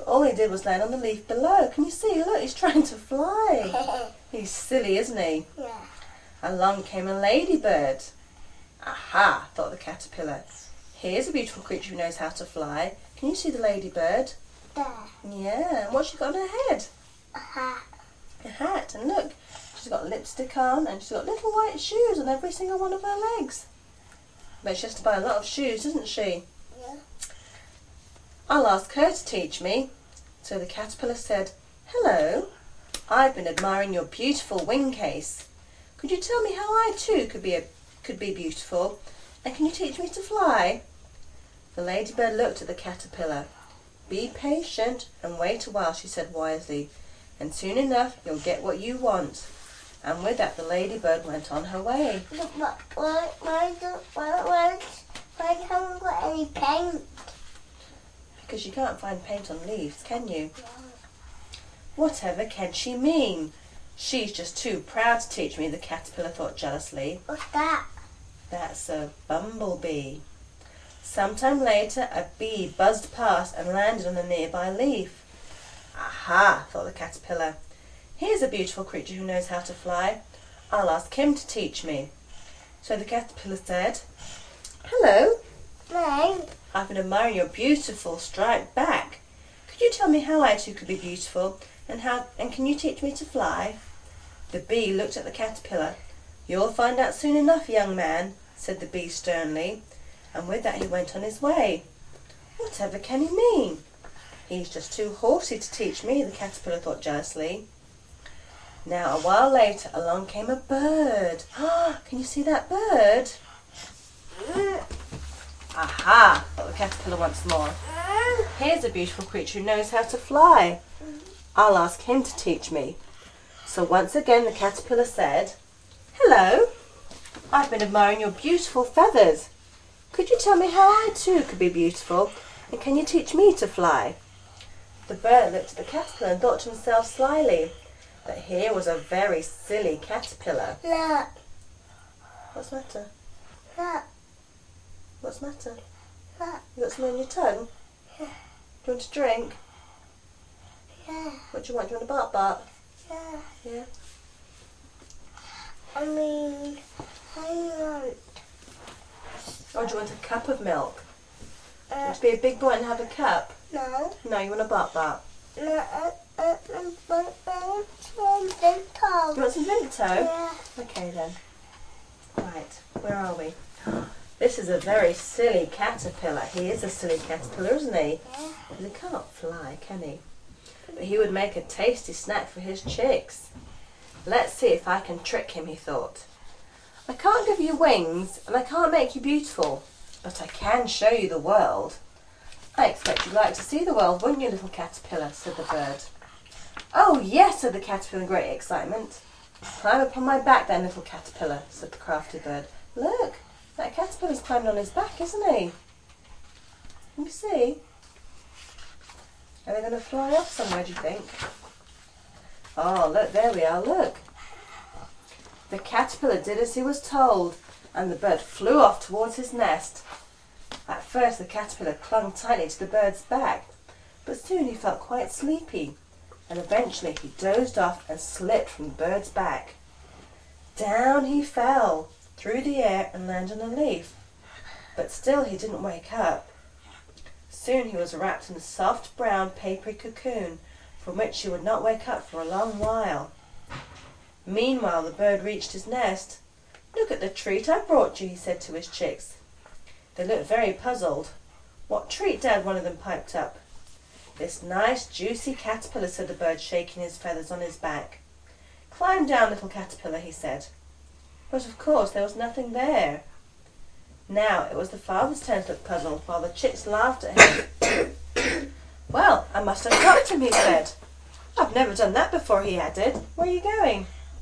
Speaker 1: all he did was land on the leaf below. Can you see? Look, he's trying to fly. He's silly, isn't he?
Speaker 2: Yeah.
Speaker 1: Along came a ladybird. Aha, thought the caterpillar. Here's a beautiful creature who knows how to fly. Can you see the ladybird?
Speaker 2: There.
Speaker 1: Yeah, and what's she got on her head?
Speaker 2: A hat.
Speaker 1: A hat, and look, she's got lipstick on and she's got little white shoes on every single one of her legs. But she has to buy a lot of shoes, doesn't she?
Speaker 2: Yeah.
Speaker 1: I'll ask her to teach me. So the caterpillar said, "Hello, I've been admiring your beautiful wing case. Could you tell me how I too could be beautiful? And can you teach me to fly?" The ladybird looked at the caterpillar. "Be patient and wait a while," she said wisely, "and soon enough you'll get what you want." And with that the ladybird went on her way.
Speaker 2: But why haven't we got any paint?
Speaker 1: Because you can't find paint on leaves, can you? Whatever can she mean? She's just too proud to teach me, the caterpillar thought jealously.
Speaker 2: What's that?
Speaker 1: That's a bumblebee. Sometime later, a bee buzzed past and landed on a nearby leaf. Aha, thought the caterpillar. Here's a beautiful creature who knows how to fly. I'll ask him to teach me. So the caterpillar said, "Hello,
Speaker 2: No.
Speaker 1: I've been admiring your beautiful striped back. Could you tell me how I too could be beautiful, and can you teach me to fly?" The bee looked at the caterpillar. "You'll find out soon enough, young man," said the bee sternly, and with that he went on his way. Whatever can he mean? He's just too horsey to teach me, the caterpillar thought jealously. Now a while later along came a bird. Can you see that bird? Aha, thought the caterpillar once more. Here's a beautiful creature who knows how to fly. I'll ask him to teach me. So once again the caterpillar said, "Hello, I've been admiring your beautiful feathers. Could you tell me how I too could be beautiful, and can you teach me to fly?" The bird looked at the caterpillar and thought to himself slyly that here was a very silly caterpillar.
Speaker 2: Look.
Speaker 1: What's the matter?
Speaker 2: Look.
Speaker 1: What's the matter?
Speaker 2: Look.
Speaker 1: You got something on your tongue?
Speaker 2: Yeah.
Speaker 1: Do you want a drink?
Speaker 2: Yeah.
Speaker 1: What do you want? Do you want a bark bark?
Speaker 2: Yeah.
Speaker 1: Yeah.
Speaker 2: I want.
Speaker 1: Or do you want a cup of milk? Do you want to be a big boy and have a cup?
Speaker 2: No.
Speaker 1: No, you want a bark bark.
Speaker 2: No. I want some
Speaker 1: Do you want some Vimto?
Speaker 2: Yeah.
Speaker 1: Okay then. Right, where are we? This is a very silly caterpillar. He is a silly caterpillar, isn't he?
Speaker 2: Yeah.
Speaker 1: Because he can't fly, can he? But he would make a tasty snack for his chicks. Let's see if I can trick him, he thought. I can't give you wings and I can't make you beautiful, but I can show you the world. I expect you'd like to see the world, wouldn't you, little caterpillar, said the bird. Oh yes, said the caterpillar in great excitement. Climb upon my back then, little caterpillar, said the crafty bird. Look, that caterpillar's climbed on his back, isn't he? Can you see? Are they going to fly off somewhere, do you think? Oh, look, there we are, look. The caterpillar did as he was told, and the bird flew off towards his nest. At first the caterpillar clung tightly to the bird's back, but soon he felt quite sleepy, and eventually he dozed off and slipped from the bird's back. Down he fell, through the air, and landed on a leaf. But still he didn't wake up. Soon he was wrapped in a soft brown papery cocoon, from which he would not wake up for a long while. Meanwhile the bird reached his nest. "Look at the treat I brought you," he said to his chicks. They looked very puzzled. "What treat, Dad?" one of them piped up. "This nice juicy caterpillar," said the bird, shaking his feathers on his back. "Climb down, little caterpillar," he said. But of course there was nothing there. Now it was the father's turn to look puzzled, while the chicks laughed at him. "Well, I must have dropped him," he said. "I've never done that before," he added. "Where are you going?"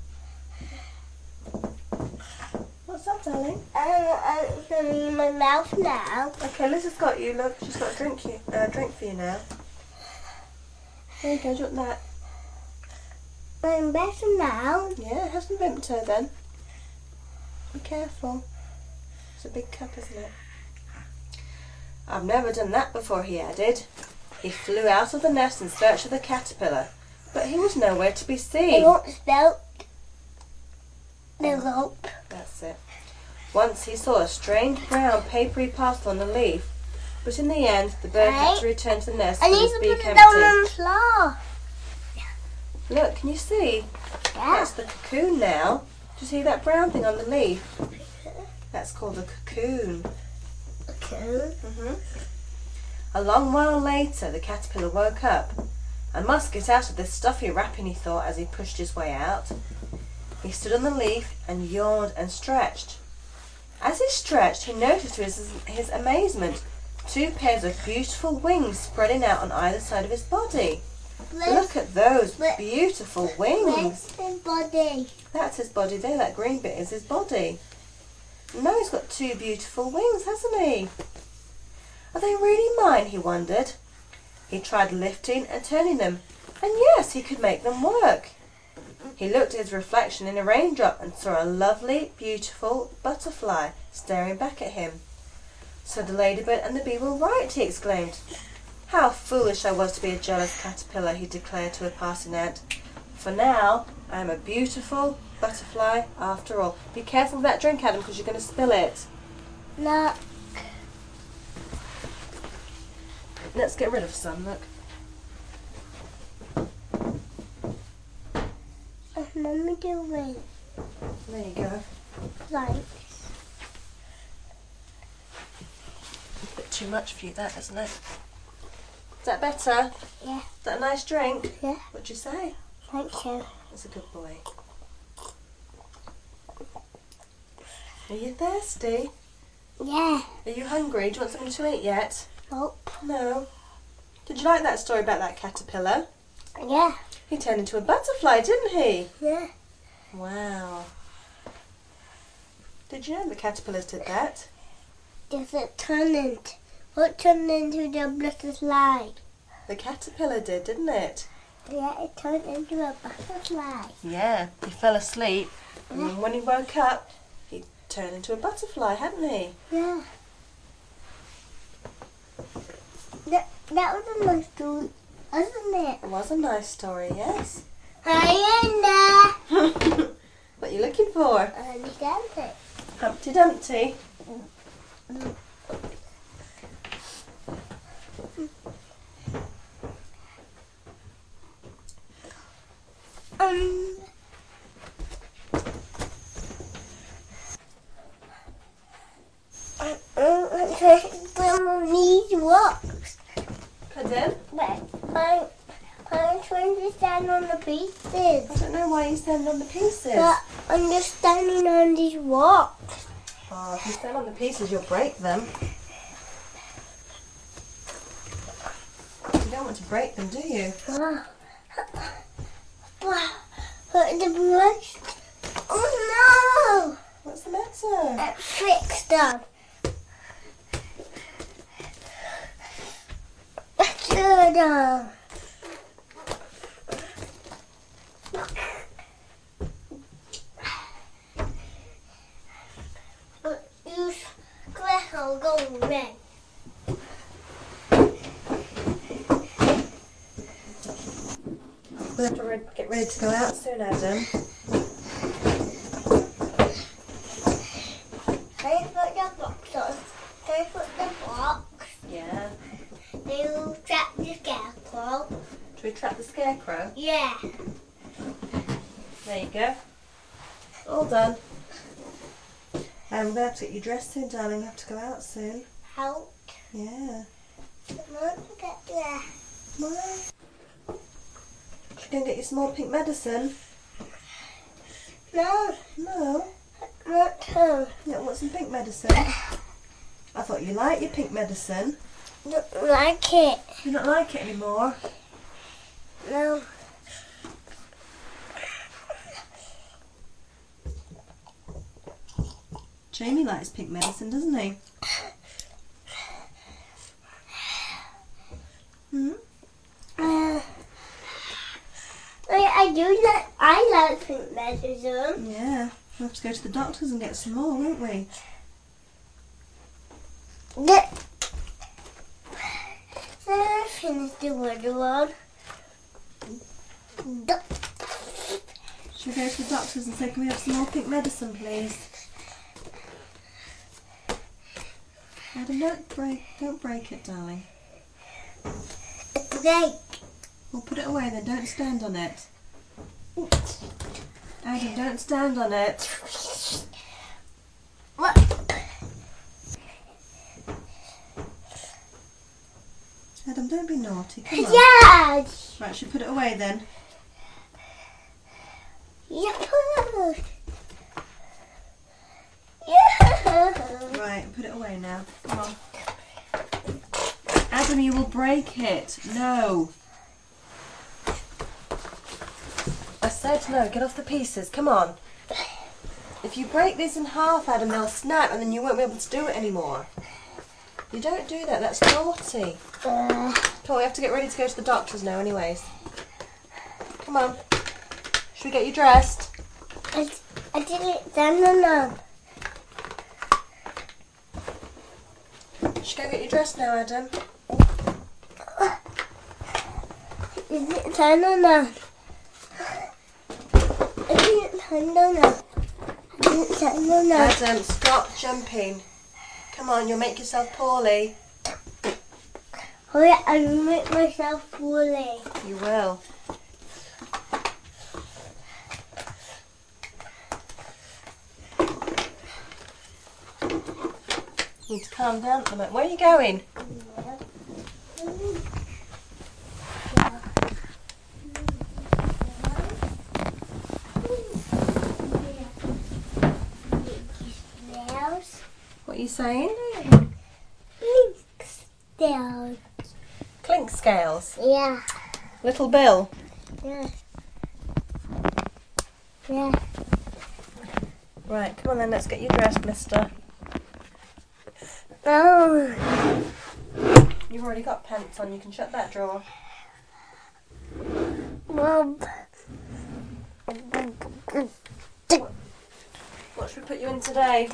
Speaker 1: What's that, darling?
Speaker 2: It's in my mouth now.
Speaker 1: Okay, Liz has got you. Look, she's got a drink for you now. There you go. Do you want that?
Speaker 2: I'm better now.
Speaker 1: Yeah, have some Vimto then. Be careful. It's a big cup, isn't it? "I've never done that before," he added. He flew out of the nest in search of the caterpillar, but he was nowhere to be
Speaker 2: I
Speaker 1: seen.
Speaker 2: won't spell the rope.
Speaker 1: That's it. Once he saw a strange brown papery parcel on the leaf, but in the end the bird had to return to the nest
Speaker 2: I
Speaker 1: with
Speaker 2: need
Speaker 1: his
Speaker 2: to
Speaker 1: beak
Speaker 2: put it down on
Speaker 1: empty.
Speaker 2: the floor.
Speaker 1: Look, can you see?
Speaker 2: Yeah.
Speaker 1: That's the cocoon now. Do you see that brown thing on the leaf? That's called a cocoon.
Speaker 2: Okay.
Speaker 1: A long while later, the caterpillar woke up. I must get out of this stuffy wrapping, he thought as he pushed his way out. He stood on the leaf and yawned and stretched. As he stretched, he noticed to his amazement 2 pairs of beautiful wings spreading out on either side of his body. Look at those beautiful wings.
Speaker 2: Where's his body?
Speaker 1: That's his body there, that green bit is his body. Now he's got 2 beautiful wings, hasn't he? Are they really mine, he wondered. He tried lifting and turning them, and yes, he could make them work. He looked at his reflection in a raindrop and saw a lovely, beautiful butterfly staring back at him. So the ladybird and the bee were right, he exclaimed. How foolish I was to be a jealous caterpillar, he declared to a passing ant. For now, I am a beautiful butterfly after all. Be careful with that drink, Adam, because you're going to spill it.
Speaker 2: No.
Speaker 1: Let's get rid of some, look.
Speaker 2: What's Mummy doing?
Speaker 1: There you go.
Speaker 2: Like,
Speaker 1: A bit too much for you, that, isn't it? Is that better?
Speaker 2: yeah,
Speaker 1: Is that a nice drink?
Speaker 2: yeah,
Speaker 1: What'd you say?
Speaker 2: thank you.
Speaker 1: That's a good boy. Are you thirsty?
Speaker 2: Yeah.
Speaker 1: Are you hungry? Do you want something to eat yet?
Speaker 2: Nope.
Speaker 1: No. Did you like that story about that caterpillar?
Speaker 2: Yeah.
Speaker 1: He turned into a butterfly, didn't he?
Speaker 2: Yeah.
Speaker 1: Wow. Did you know the caterpillars did that?
Speaker 2: Does it turn into? What turned into the butterfly?
Speaker 1: The caterpillar did, didn't it?
Speaker 2: Yeah, it turned into a butterfly.
Speaker 1: Yeah. He fell asleep, and then when he woke up, he turned into a butterfly, hadn't he?
Speaker 2: Yeah. That was a nice story, wasn't it?
Speaker 1: It was a nice story, yes.
Speaker 2: Hi, Anna.
Speaker 1: What are you looking for?
Speaker 2: Understand it.
Speaker 1: Humpty Dumpty.
Speaker 2: These rocks.
Speaker 1: Pardon?
Speaker 2: But I'm trying to stand on the pieces.
Speaker 1: I don't know why you stand on the pieces.
Speaker 2: But I'm just standing on these rocks.
Speaker 1: Oh, if you stand on the pieces, you'll break them. You don't want to break them, do you?
Speaker 2: But the brush. Oh no!
Speaker 1: What's the matter?
Speaker 2: It fixed them. Good. Use Greco go red.
Speaker 1: We'll have to get ready to go out soon, Adam.
Speaker 2: Can you put the box on? Can you put the box?
Speaker 1: Yeah.
Speaker 2: You trap the scarecrow.
Speaker 1: Should we trap the scarecrow?
Speaker 2: Yeah.
Speaker 1: There you go. All done. I'm going to have to get you dressed soon, darling. I have to go out soon.
Speaker 2: Out.
Speaker 1: Yeah.
Speaker 2: Don't forget there.
Speaker 1: Come on. Should we go and get you some more pink medicine?
Speaker 2: No,
Speaker 1: No.
Speaker 2: not to.
Speaker 1: You don't want some pink medicine? I thought you liked your pink medicine.
Speaker 2: Don't like it.
Speaker 1: You don't like it anymore?
Speaker 2: No.
Speaker 1: Jamie likes pink medicine, doesn't he? Hmm?
Speaker 2: I do that. I like pink medicine.
Speaker 1: Yeah. We'll have to go to the doctors and get some more, won't we?
Speaker 2: Then I finish the other one.
Speaker 1: Should we go to the doctors and say, can we have some more pink medicine, please? Adam, don't break it, darling.
Speaker 2: It's great.
Speaker 1: Well, put it away then, don't stand on it. Adam, don't stand on it.
Speaker 2: What?
Speaker 1: Adam, don't be naughty, come on.
Speaker 2: Yes!
Speaker 1: Right, should we put it away then?
Speaker 2: Yeah. Yeah.
Speaker 1: Right, put it away now. Come on. Adam, you will break it. No. I said no, get off the pieces. Come on. If you break this in half, Adam, they'll snap and then you won't be able to do it anymore. You don't do that, that's naughty. Come on, we have to get ready to go to the doctors now anyways. Come on. Should we get you dressed?
Speaker 2: I didn't stand on them.
Speaker 1: Should go get you dressed now, Adam.
Speaker 2: I didn't stand on them. I didn't stand on them. I didn't stand on them.
Speaker 1: Adam, stop jumping. Come on, you'll make yourself poorly.
Speaker 2: Oh yeah, I'll make myself poorly.
Speaker 1: You will. You need to calm down a minute. Where are you going? What are you saying?
Speaker 2: Scales.
Speaker 1: Clink scales.
Speaker 2: Yeah.
Speaker 1: Little Bill.
Speaker 2: Yeah. Yeah.
Speaker 1: Right, come on then, let's get you dressed, mister.
Speaker 2: Oh.
Speaker 1: You've already got pants on, you can shut that drawer.
Speaker 2: Mom.
Speaker 1: What should we put you in today?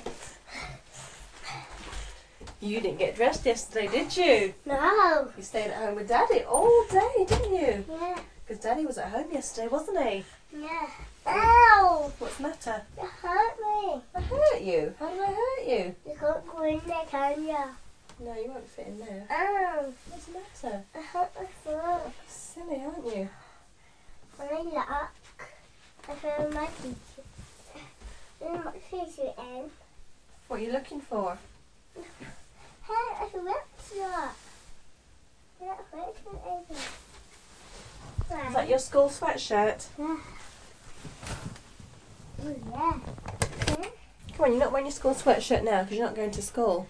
Speaker 1: You didn't get dressed yesterday, did you?
Speaker 2: No.
Speaker 1: You stayed at home with Daddy all day, didn't you?
Speaker 2: Yeah.
Speaker 1: Because Daddy was at home yesterday, wasn't he?
Speaker 2: Yeah. Ow!
Speaker 1: What's the matter?
Speaker 2: You hurt me.
Speaker 1: I hurt you? How did I hurt you?
Speaker 2: You can't go in there, can you?
Speaker 1: No, you won't fit in there.
Speaker 2: Ow!
Speaker 1: What's the matter?
Speaker 2: I hurt my foot.
Speaker 1: Silly, aren't you?
Speaker 2: My luck. I found my teacher. And my teacher in.
Speaker 1: What are you looking for?
Speaker 2: Hey, it's a website.
Speaker 1: Is that your school sweatshirt?
Speaker 2: Yeah. Oh, yeah. Yeah.
Speaker 1: Come on, you're not wearing your school sweatshirt now because you're not going to school.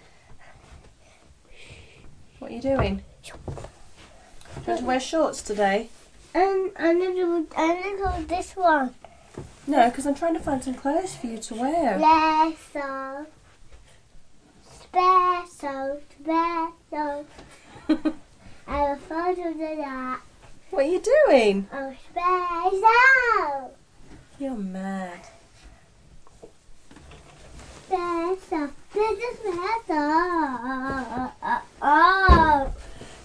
Speaker 1: What are you doing? Do you want to wear shorts today?
Speaker 2: I'm gonna do this one.
Speaker 1: No, because I'm trying to find some clothes for you to wear.
Speaker 2: Special. Special. Special. I have a photo of that.
Speaker 1: What are you doing?
Speaker 2: Oh, special.
Speaker 1: You're mad.
Speaker 2: Special. Special. Special. Oh.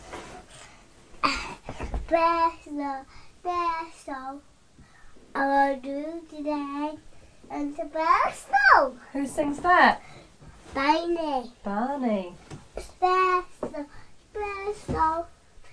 Speaker 2: Special. Special. I will do today. And special.
Speaker 1: Who sings that?
Speaker 2: Barney.
Speaker 1: Barney.
Speaker 2: Special. Special.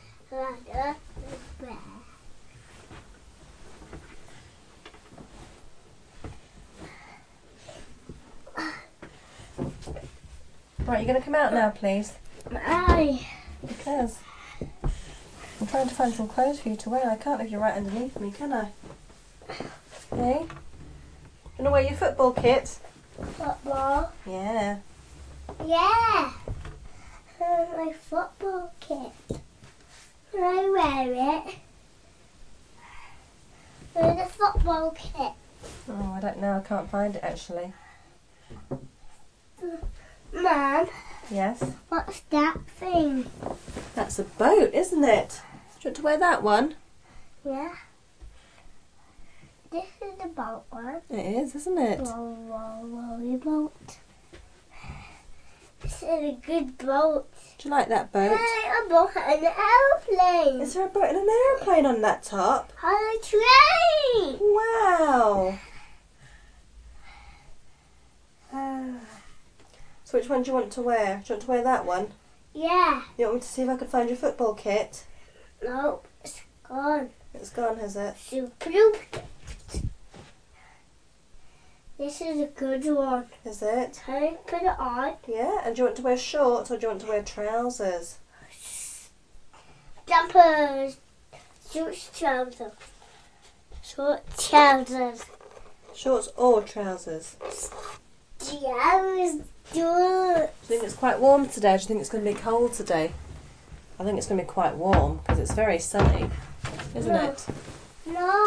Speaker 1: Right, you're going to come out now, please.
Speaker 2: Aye.
Speaker 1: Because I'm trying to find some clothes for you to wear. I can't leave you right underneath me, can I? Hey? You want to wear your football kit?
Speaker 2: Football.
Speaker 1: Yeah.
Speaker 2: Yeah. My football kit. Can I wear it? Where's the football kit?
Speaker 1: Oh, I don't know. I can't find it actually.
Speaker 2: Mum,
Speaker 1: Yes?
Speaker 2: what's that thing?
Speaker 1: That's a boat, isn't it? Do you want to wear that one?
Speaker 2: Yeah. This is the boat one.
Speaker 1: It is, isn't it?
Speaker 2: Roll, roll, roll your boat. This is a good boat.
Speaker 1: Do you like that boat?
Speaker 2: I bought an aeroplane.
Speaker 1: Is there a boat and an aeroplane on that top?
Speaker 2: On a train.
Speaker 1: Wow. So which one do you want to wear? Do you want to wear that one?
Speaker 2: Yeah.
Speaker 1: You want me to see if I can find your football kit?
Speaker 2: Nope, it's gone.
Speaker 1: It's gone, has it?
Speaker 2: Super duper. This is a good one.
Speaker 1: Is it?
Speaker 2: Can I put it on?
Speaker 1: Yeah, and do you want to wear shorts or do you want to wear trousers?
Speaker 2: Jumpers. Short trousers. Short trousers.
Speaker 1: Shorts or trousers?
Speaker 2: Trousers.
Speaker 1: Do you think it's quite warm today or do you think it's going to be cold today? I think it's going to be quite warm because it's very sunny, isn't
Speaker 2: No.
Speaker 1: it?
Speaker 2: No.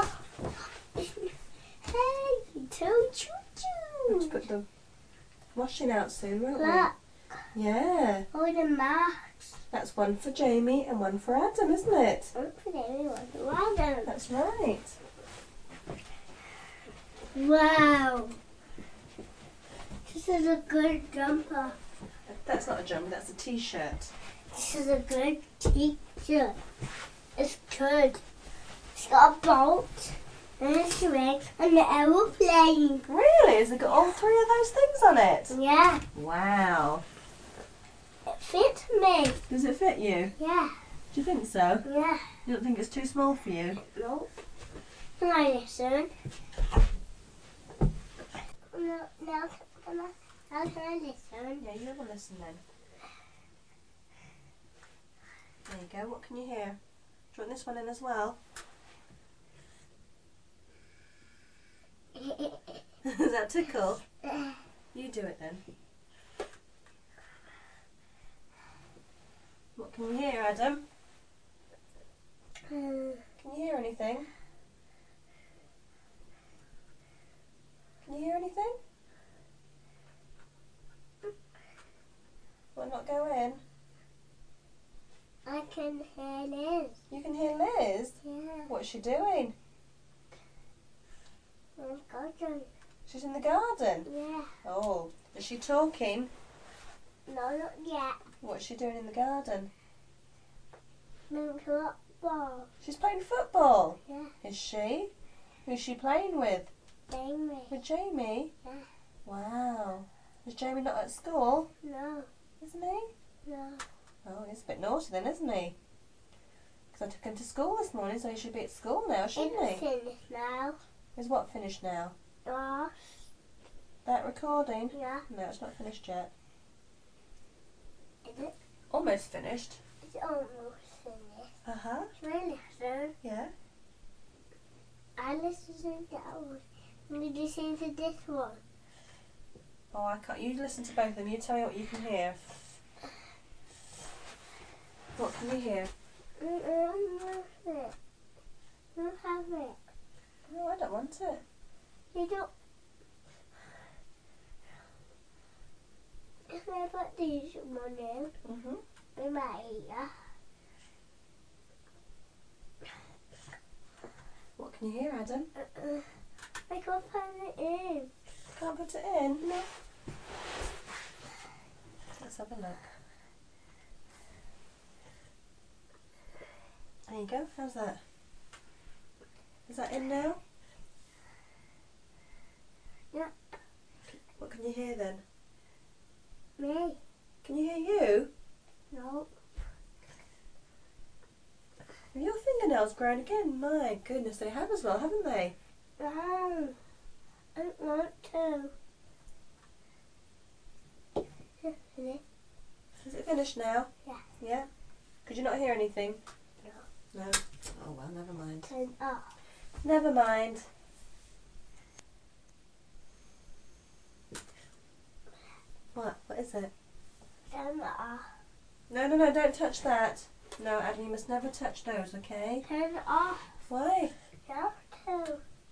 Speaker 2: Hey, choo choo
Speaker 1: Let's
Speaker 2: choo.
Speaker 1: put the washing out soon, won't we?
Speaker 2: Look,
Speaker 1: Yeah.
Speaker 2: all the masks.
Speaker 1: That's one for Jamie and one for Adam, isn't it?
Speaker 2: Don't put anyone. Wow.
Speaker 1: That's right.
Speaker 2: Wow. This is a good jumper.
Speaker 1: That's not a jumper, that's a t-shirt.
Speaker 2: This is a good t-shirt. It's good. It's got a boat and a swing and an aeroplane.
Speaker 1: Really? Has it got all three of those things on it?
Speaker 2: Yeah,
Speaker 1: Wow.
Speaker 2: it fits me.
Speaker 1: Does it fit you?
Speaker 2: Yeah,
Speaker 1: Do you think so?
Speaker 2: yeah.
Speaker 1: You don't think it's too small for you?
Speaker 2: Nope. Can I listen? No, now can I listen?
Speaker 1: Yeah, you have a listen then. There you go. What can you hear? Do you want this one in as well? Does that tickle? You do it then. What can you hear, Adam? Can you hear anything? Can you hear anything? Will it not go in?
Speaker 2: I can hear Liz.
Speaker 1: You can hear Liz.
Speaker 2: Yeah.
Speaker 1: What's she doing?
Speaker 2: I'm going.
Speaker 1: She's in the garden.
Speaker 2: Yeah.
Speaker 1: Oh, is she talking?
Speaker 2: No, not yet.
Speaker 1: What's she doing in the garden?
Speaker 2: Playing football.
Speaker 1: She's playing football.
Speaker 2: Yeah.
Speaker 1: Is she? Who's she playing with?
Speaker 2: Jamie.
Speaker 1: With Jamie?
Speaker 2: Yeah.
Speaker 1: Wow. Is Jamie not at school?
Speaker 2: No,
Speaker 1: Isn't he?
Speaker 2: no.
Speaker 1: Oh, he's a bit naughty then, isn't he? Because I took him to school this morning, so he should be at school now, shouldn't
Speaker 2: It's
Speaker 1: he?
Speaker 2: finished now.
Speaker 1: Is what finished now?
Speaker 2: Yeah.
Speaker 1: That recording?
Speaker 2: Yeah.
Speaker 1: No, it's not finished yet.
Speaker 2: Is it?
Speaker 1: Almost finished.
Speaker 2: It's almost finished.
Speaker 1: Uh-huh.
Speaker 2: Can I listen?
Speaker 1: Yeah.
Speaker 2: I listened to that one. I'm going to listen to this one.
Speaker 1: Oh, I can't. You listen to both of them. You tell me what you can hear. What can you hear?
Speaker 2: I don't want it. I don't have it.
Speaker 1: No, I don't want it.
Speaker 2: You don't. If I put these one in my ear.
Speaker 1: What can you hear, Adam?
Speaker 2: I can't put it in.
Speaker 1: Can't put it in? No. Let's have a look. There you go. How's that? Is that in now?
Speaker 2: Yeah.
Speaker 1: What can you hear then?
Speaker 2: Me?
Speaker 1: Can you hear you?
Speaker 2: No.
Speaker 1: Have your fingernails grown again? My goodness, they have as well, haven't they?
Speaker 2: No. I don't want to.
Speaker 1: Is it finished now?
Speaker 2: Yeah.
Speaker 1: Yeah? Could you not hear anything?
Speaker 2: No.
Speaker 1: No? Oh well, never mind.
Speaker 2: Turn off.
Speaker 1: Never mind. What? What is it?
Speaker 2: Turn off.
Speaker 1: No, don't touch that. No, Adam, you must never touch those, okay?
Speaker 2: Turn off.
Speaker 1: Why?
Speaker 2: You have to.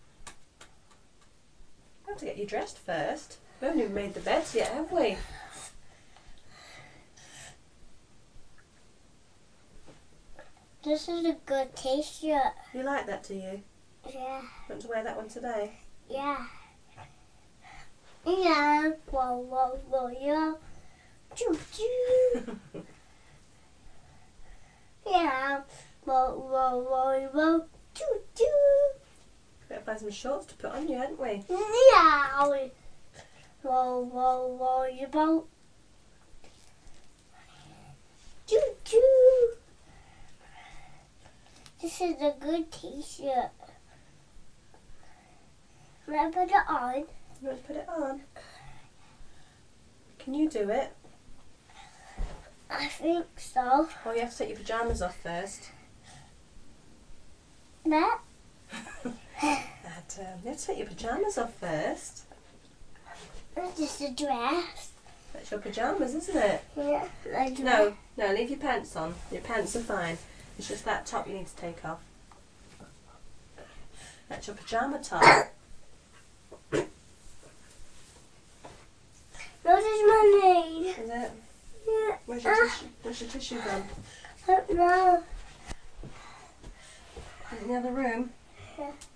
Speaker 1: I have to get you dressed first. We haven't even made the beds yet, have we?
Speaker 2: This is a good t-shirt.
Speaker 1: You like that, do you?
Speaker 2: Yeah.
Speaker 1: Want to wear that one today?
Speaker 2: Yeah. Yeah. Whoa, whoa, whoa, yeah. Choo choo. Yeah. Roll, roll, roll, roll. Choo choo.
Speaker 1: Better find some shorts to put on you, hadn't we?
Speaker 2: Yeah. Roll, roll, roll your boat. Choo choo. This is a good t-shirt. Can I put it on?
Speaker 1: You want to put it on? Can you do it?
Speaker 2: I think so.
Speaker 1: Oh, you have to take your pyjamas off first.
Speaker 2: That?
Speaker 1: You have to take your pyjamas off first.
Speaker 2: That's just a dress.
Speaker 1: That's your pyjamas, isn't it?
Speaker 2: Yeah. A dress.
Speaker 1: No, leave your pants on. Your pants are fine. It's just that top you need to take off. That's your pyjama top.
Speaker 2: What is my name?
Speaker 1: Is it?
Speaker 2: Yeah.
Speaker 1: Where's your tissue? Where's your tissue gone?
Speaker 2: I don't know.
Speaker 1: In the other room?
Speaker 2: Yeah.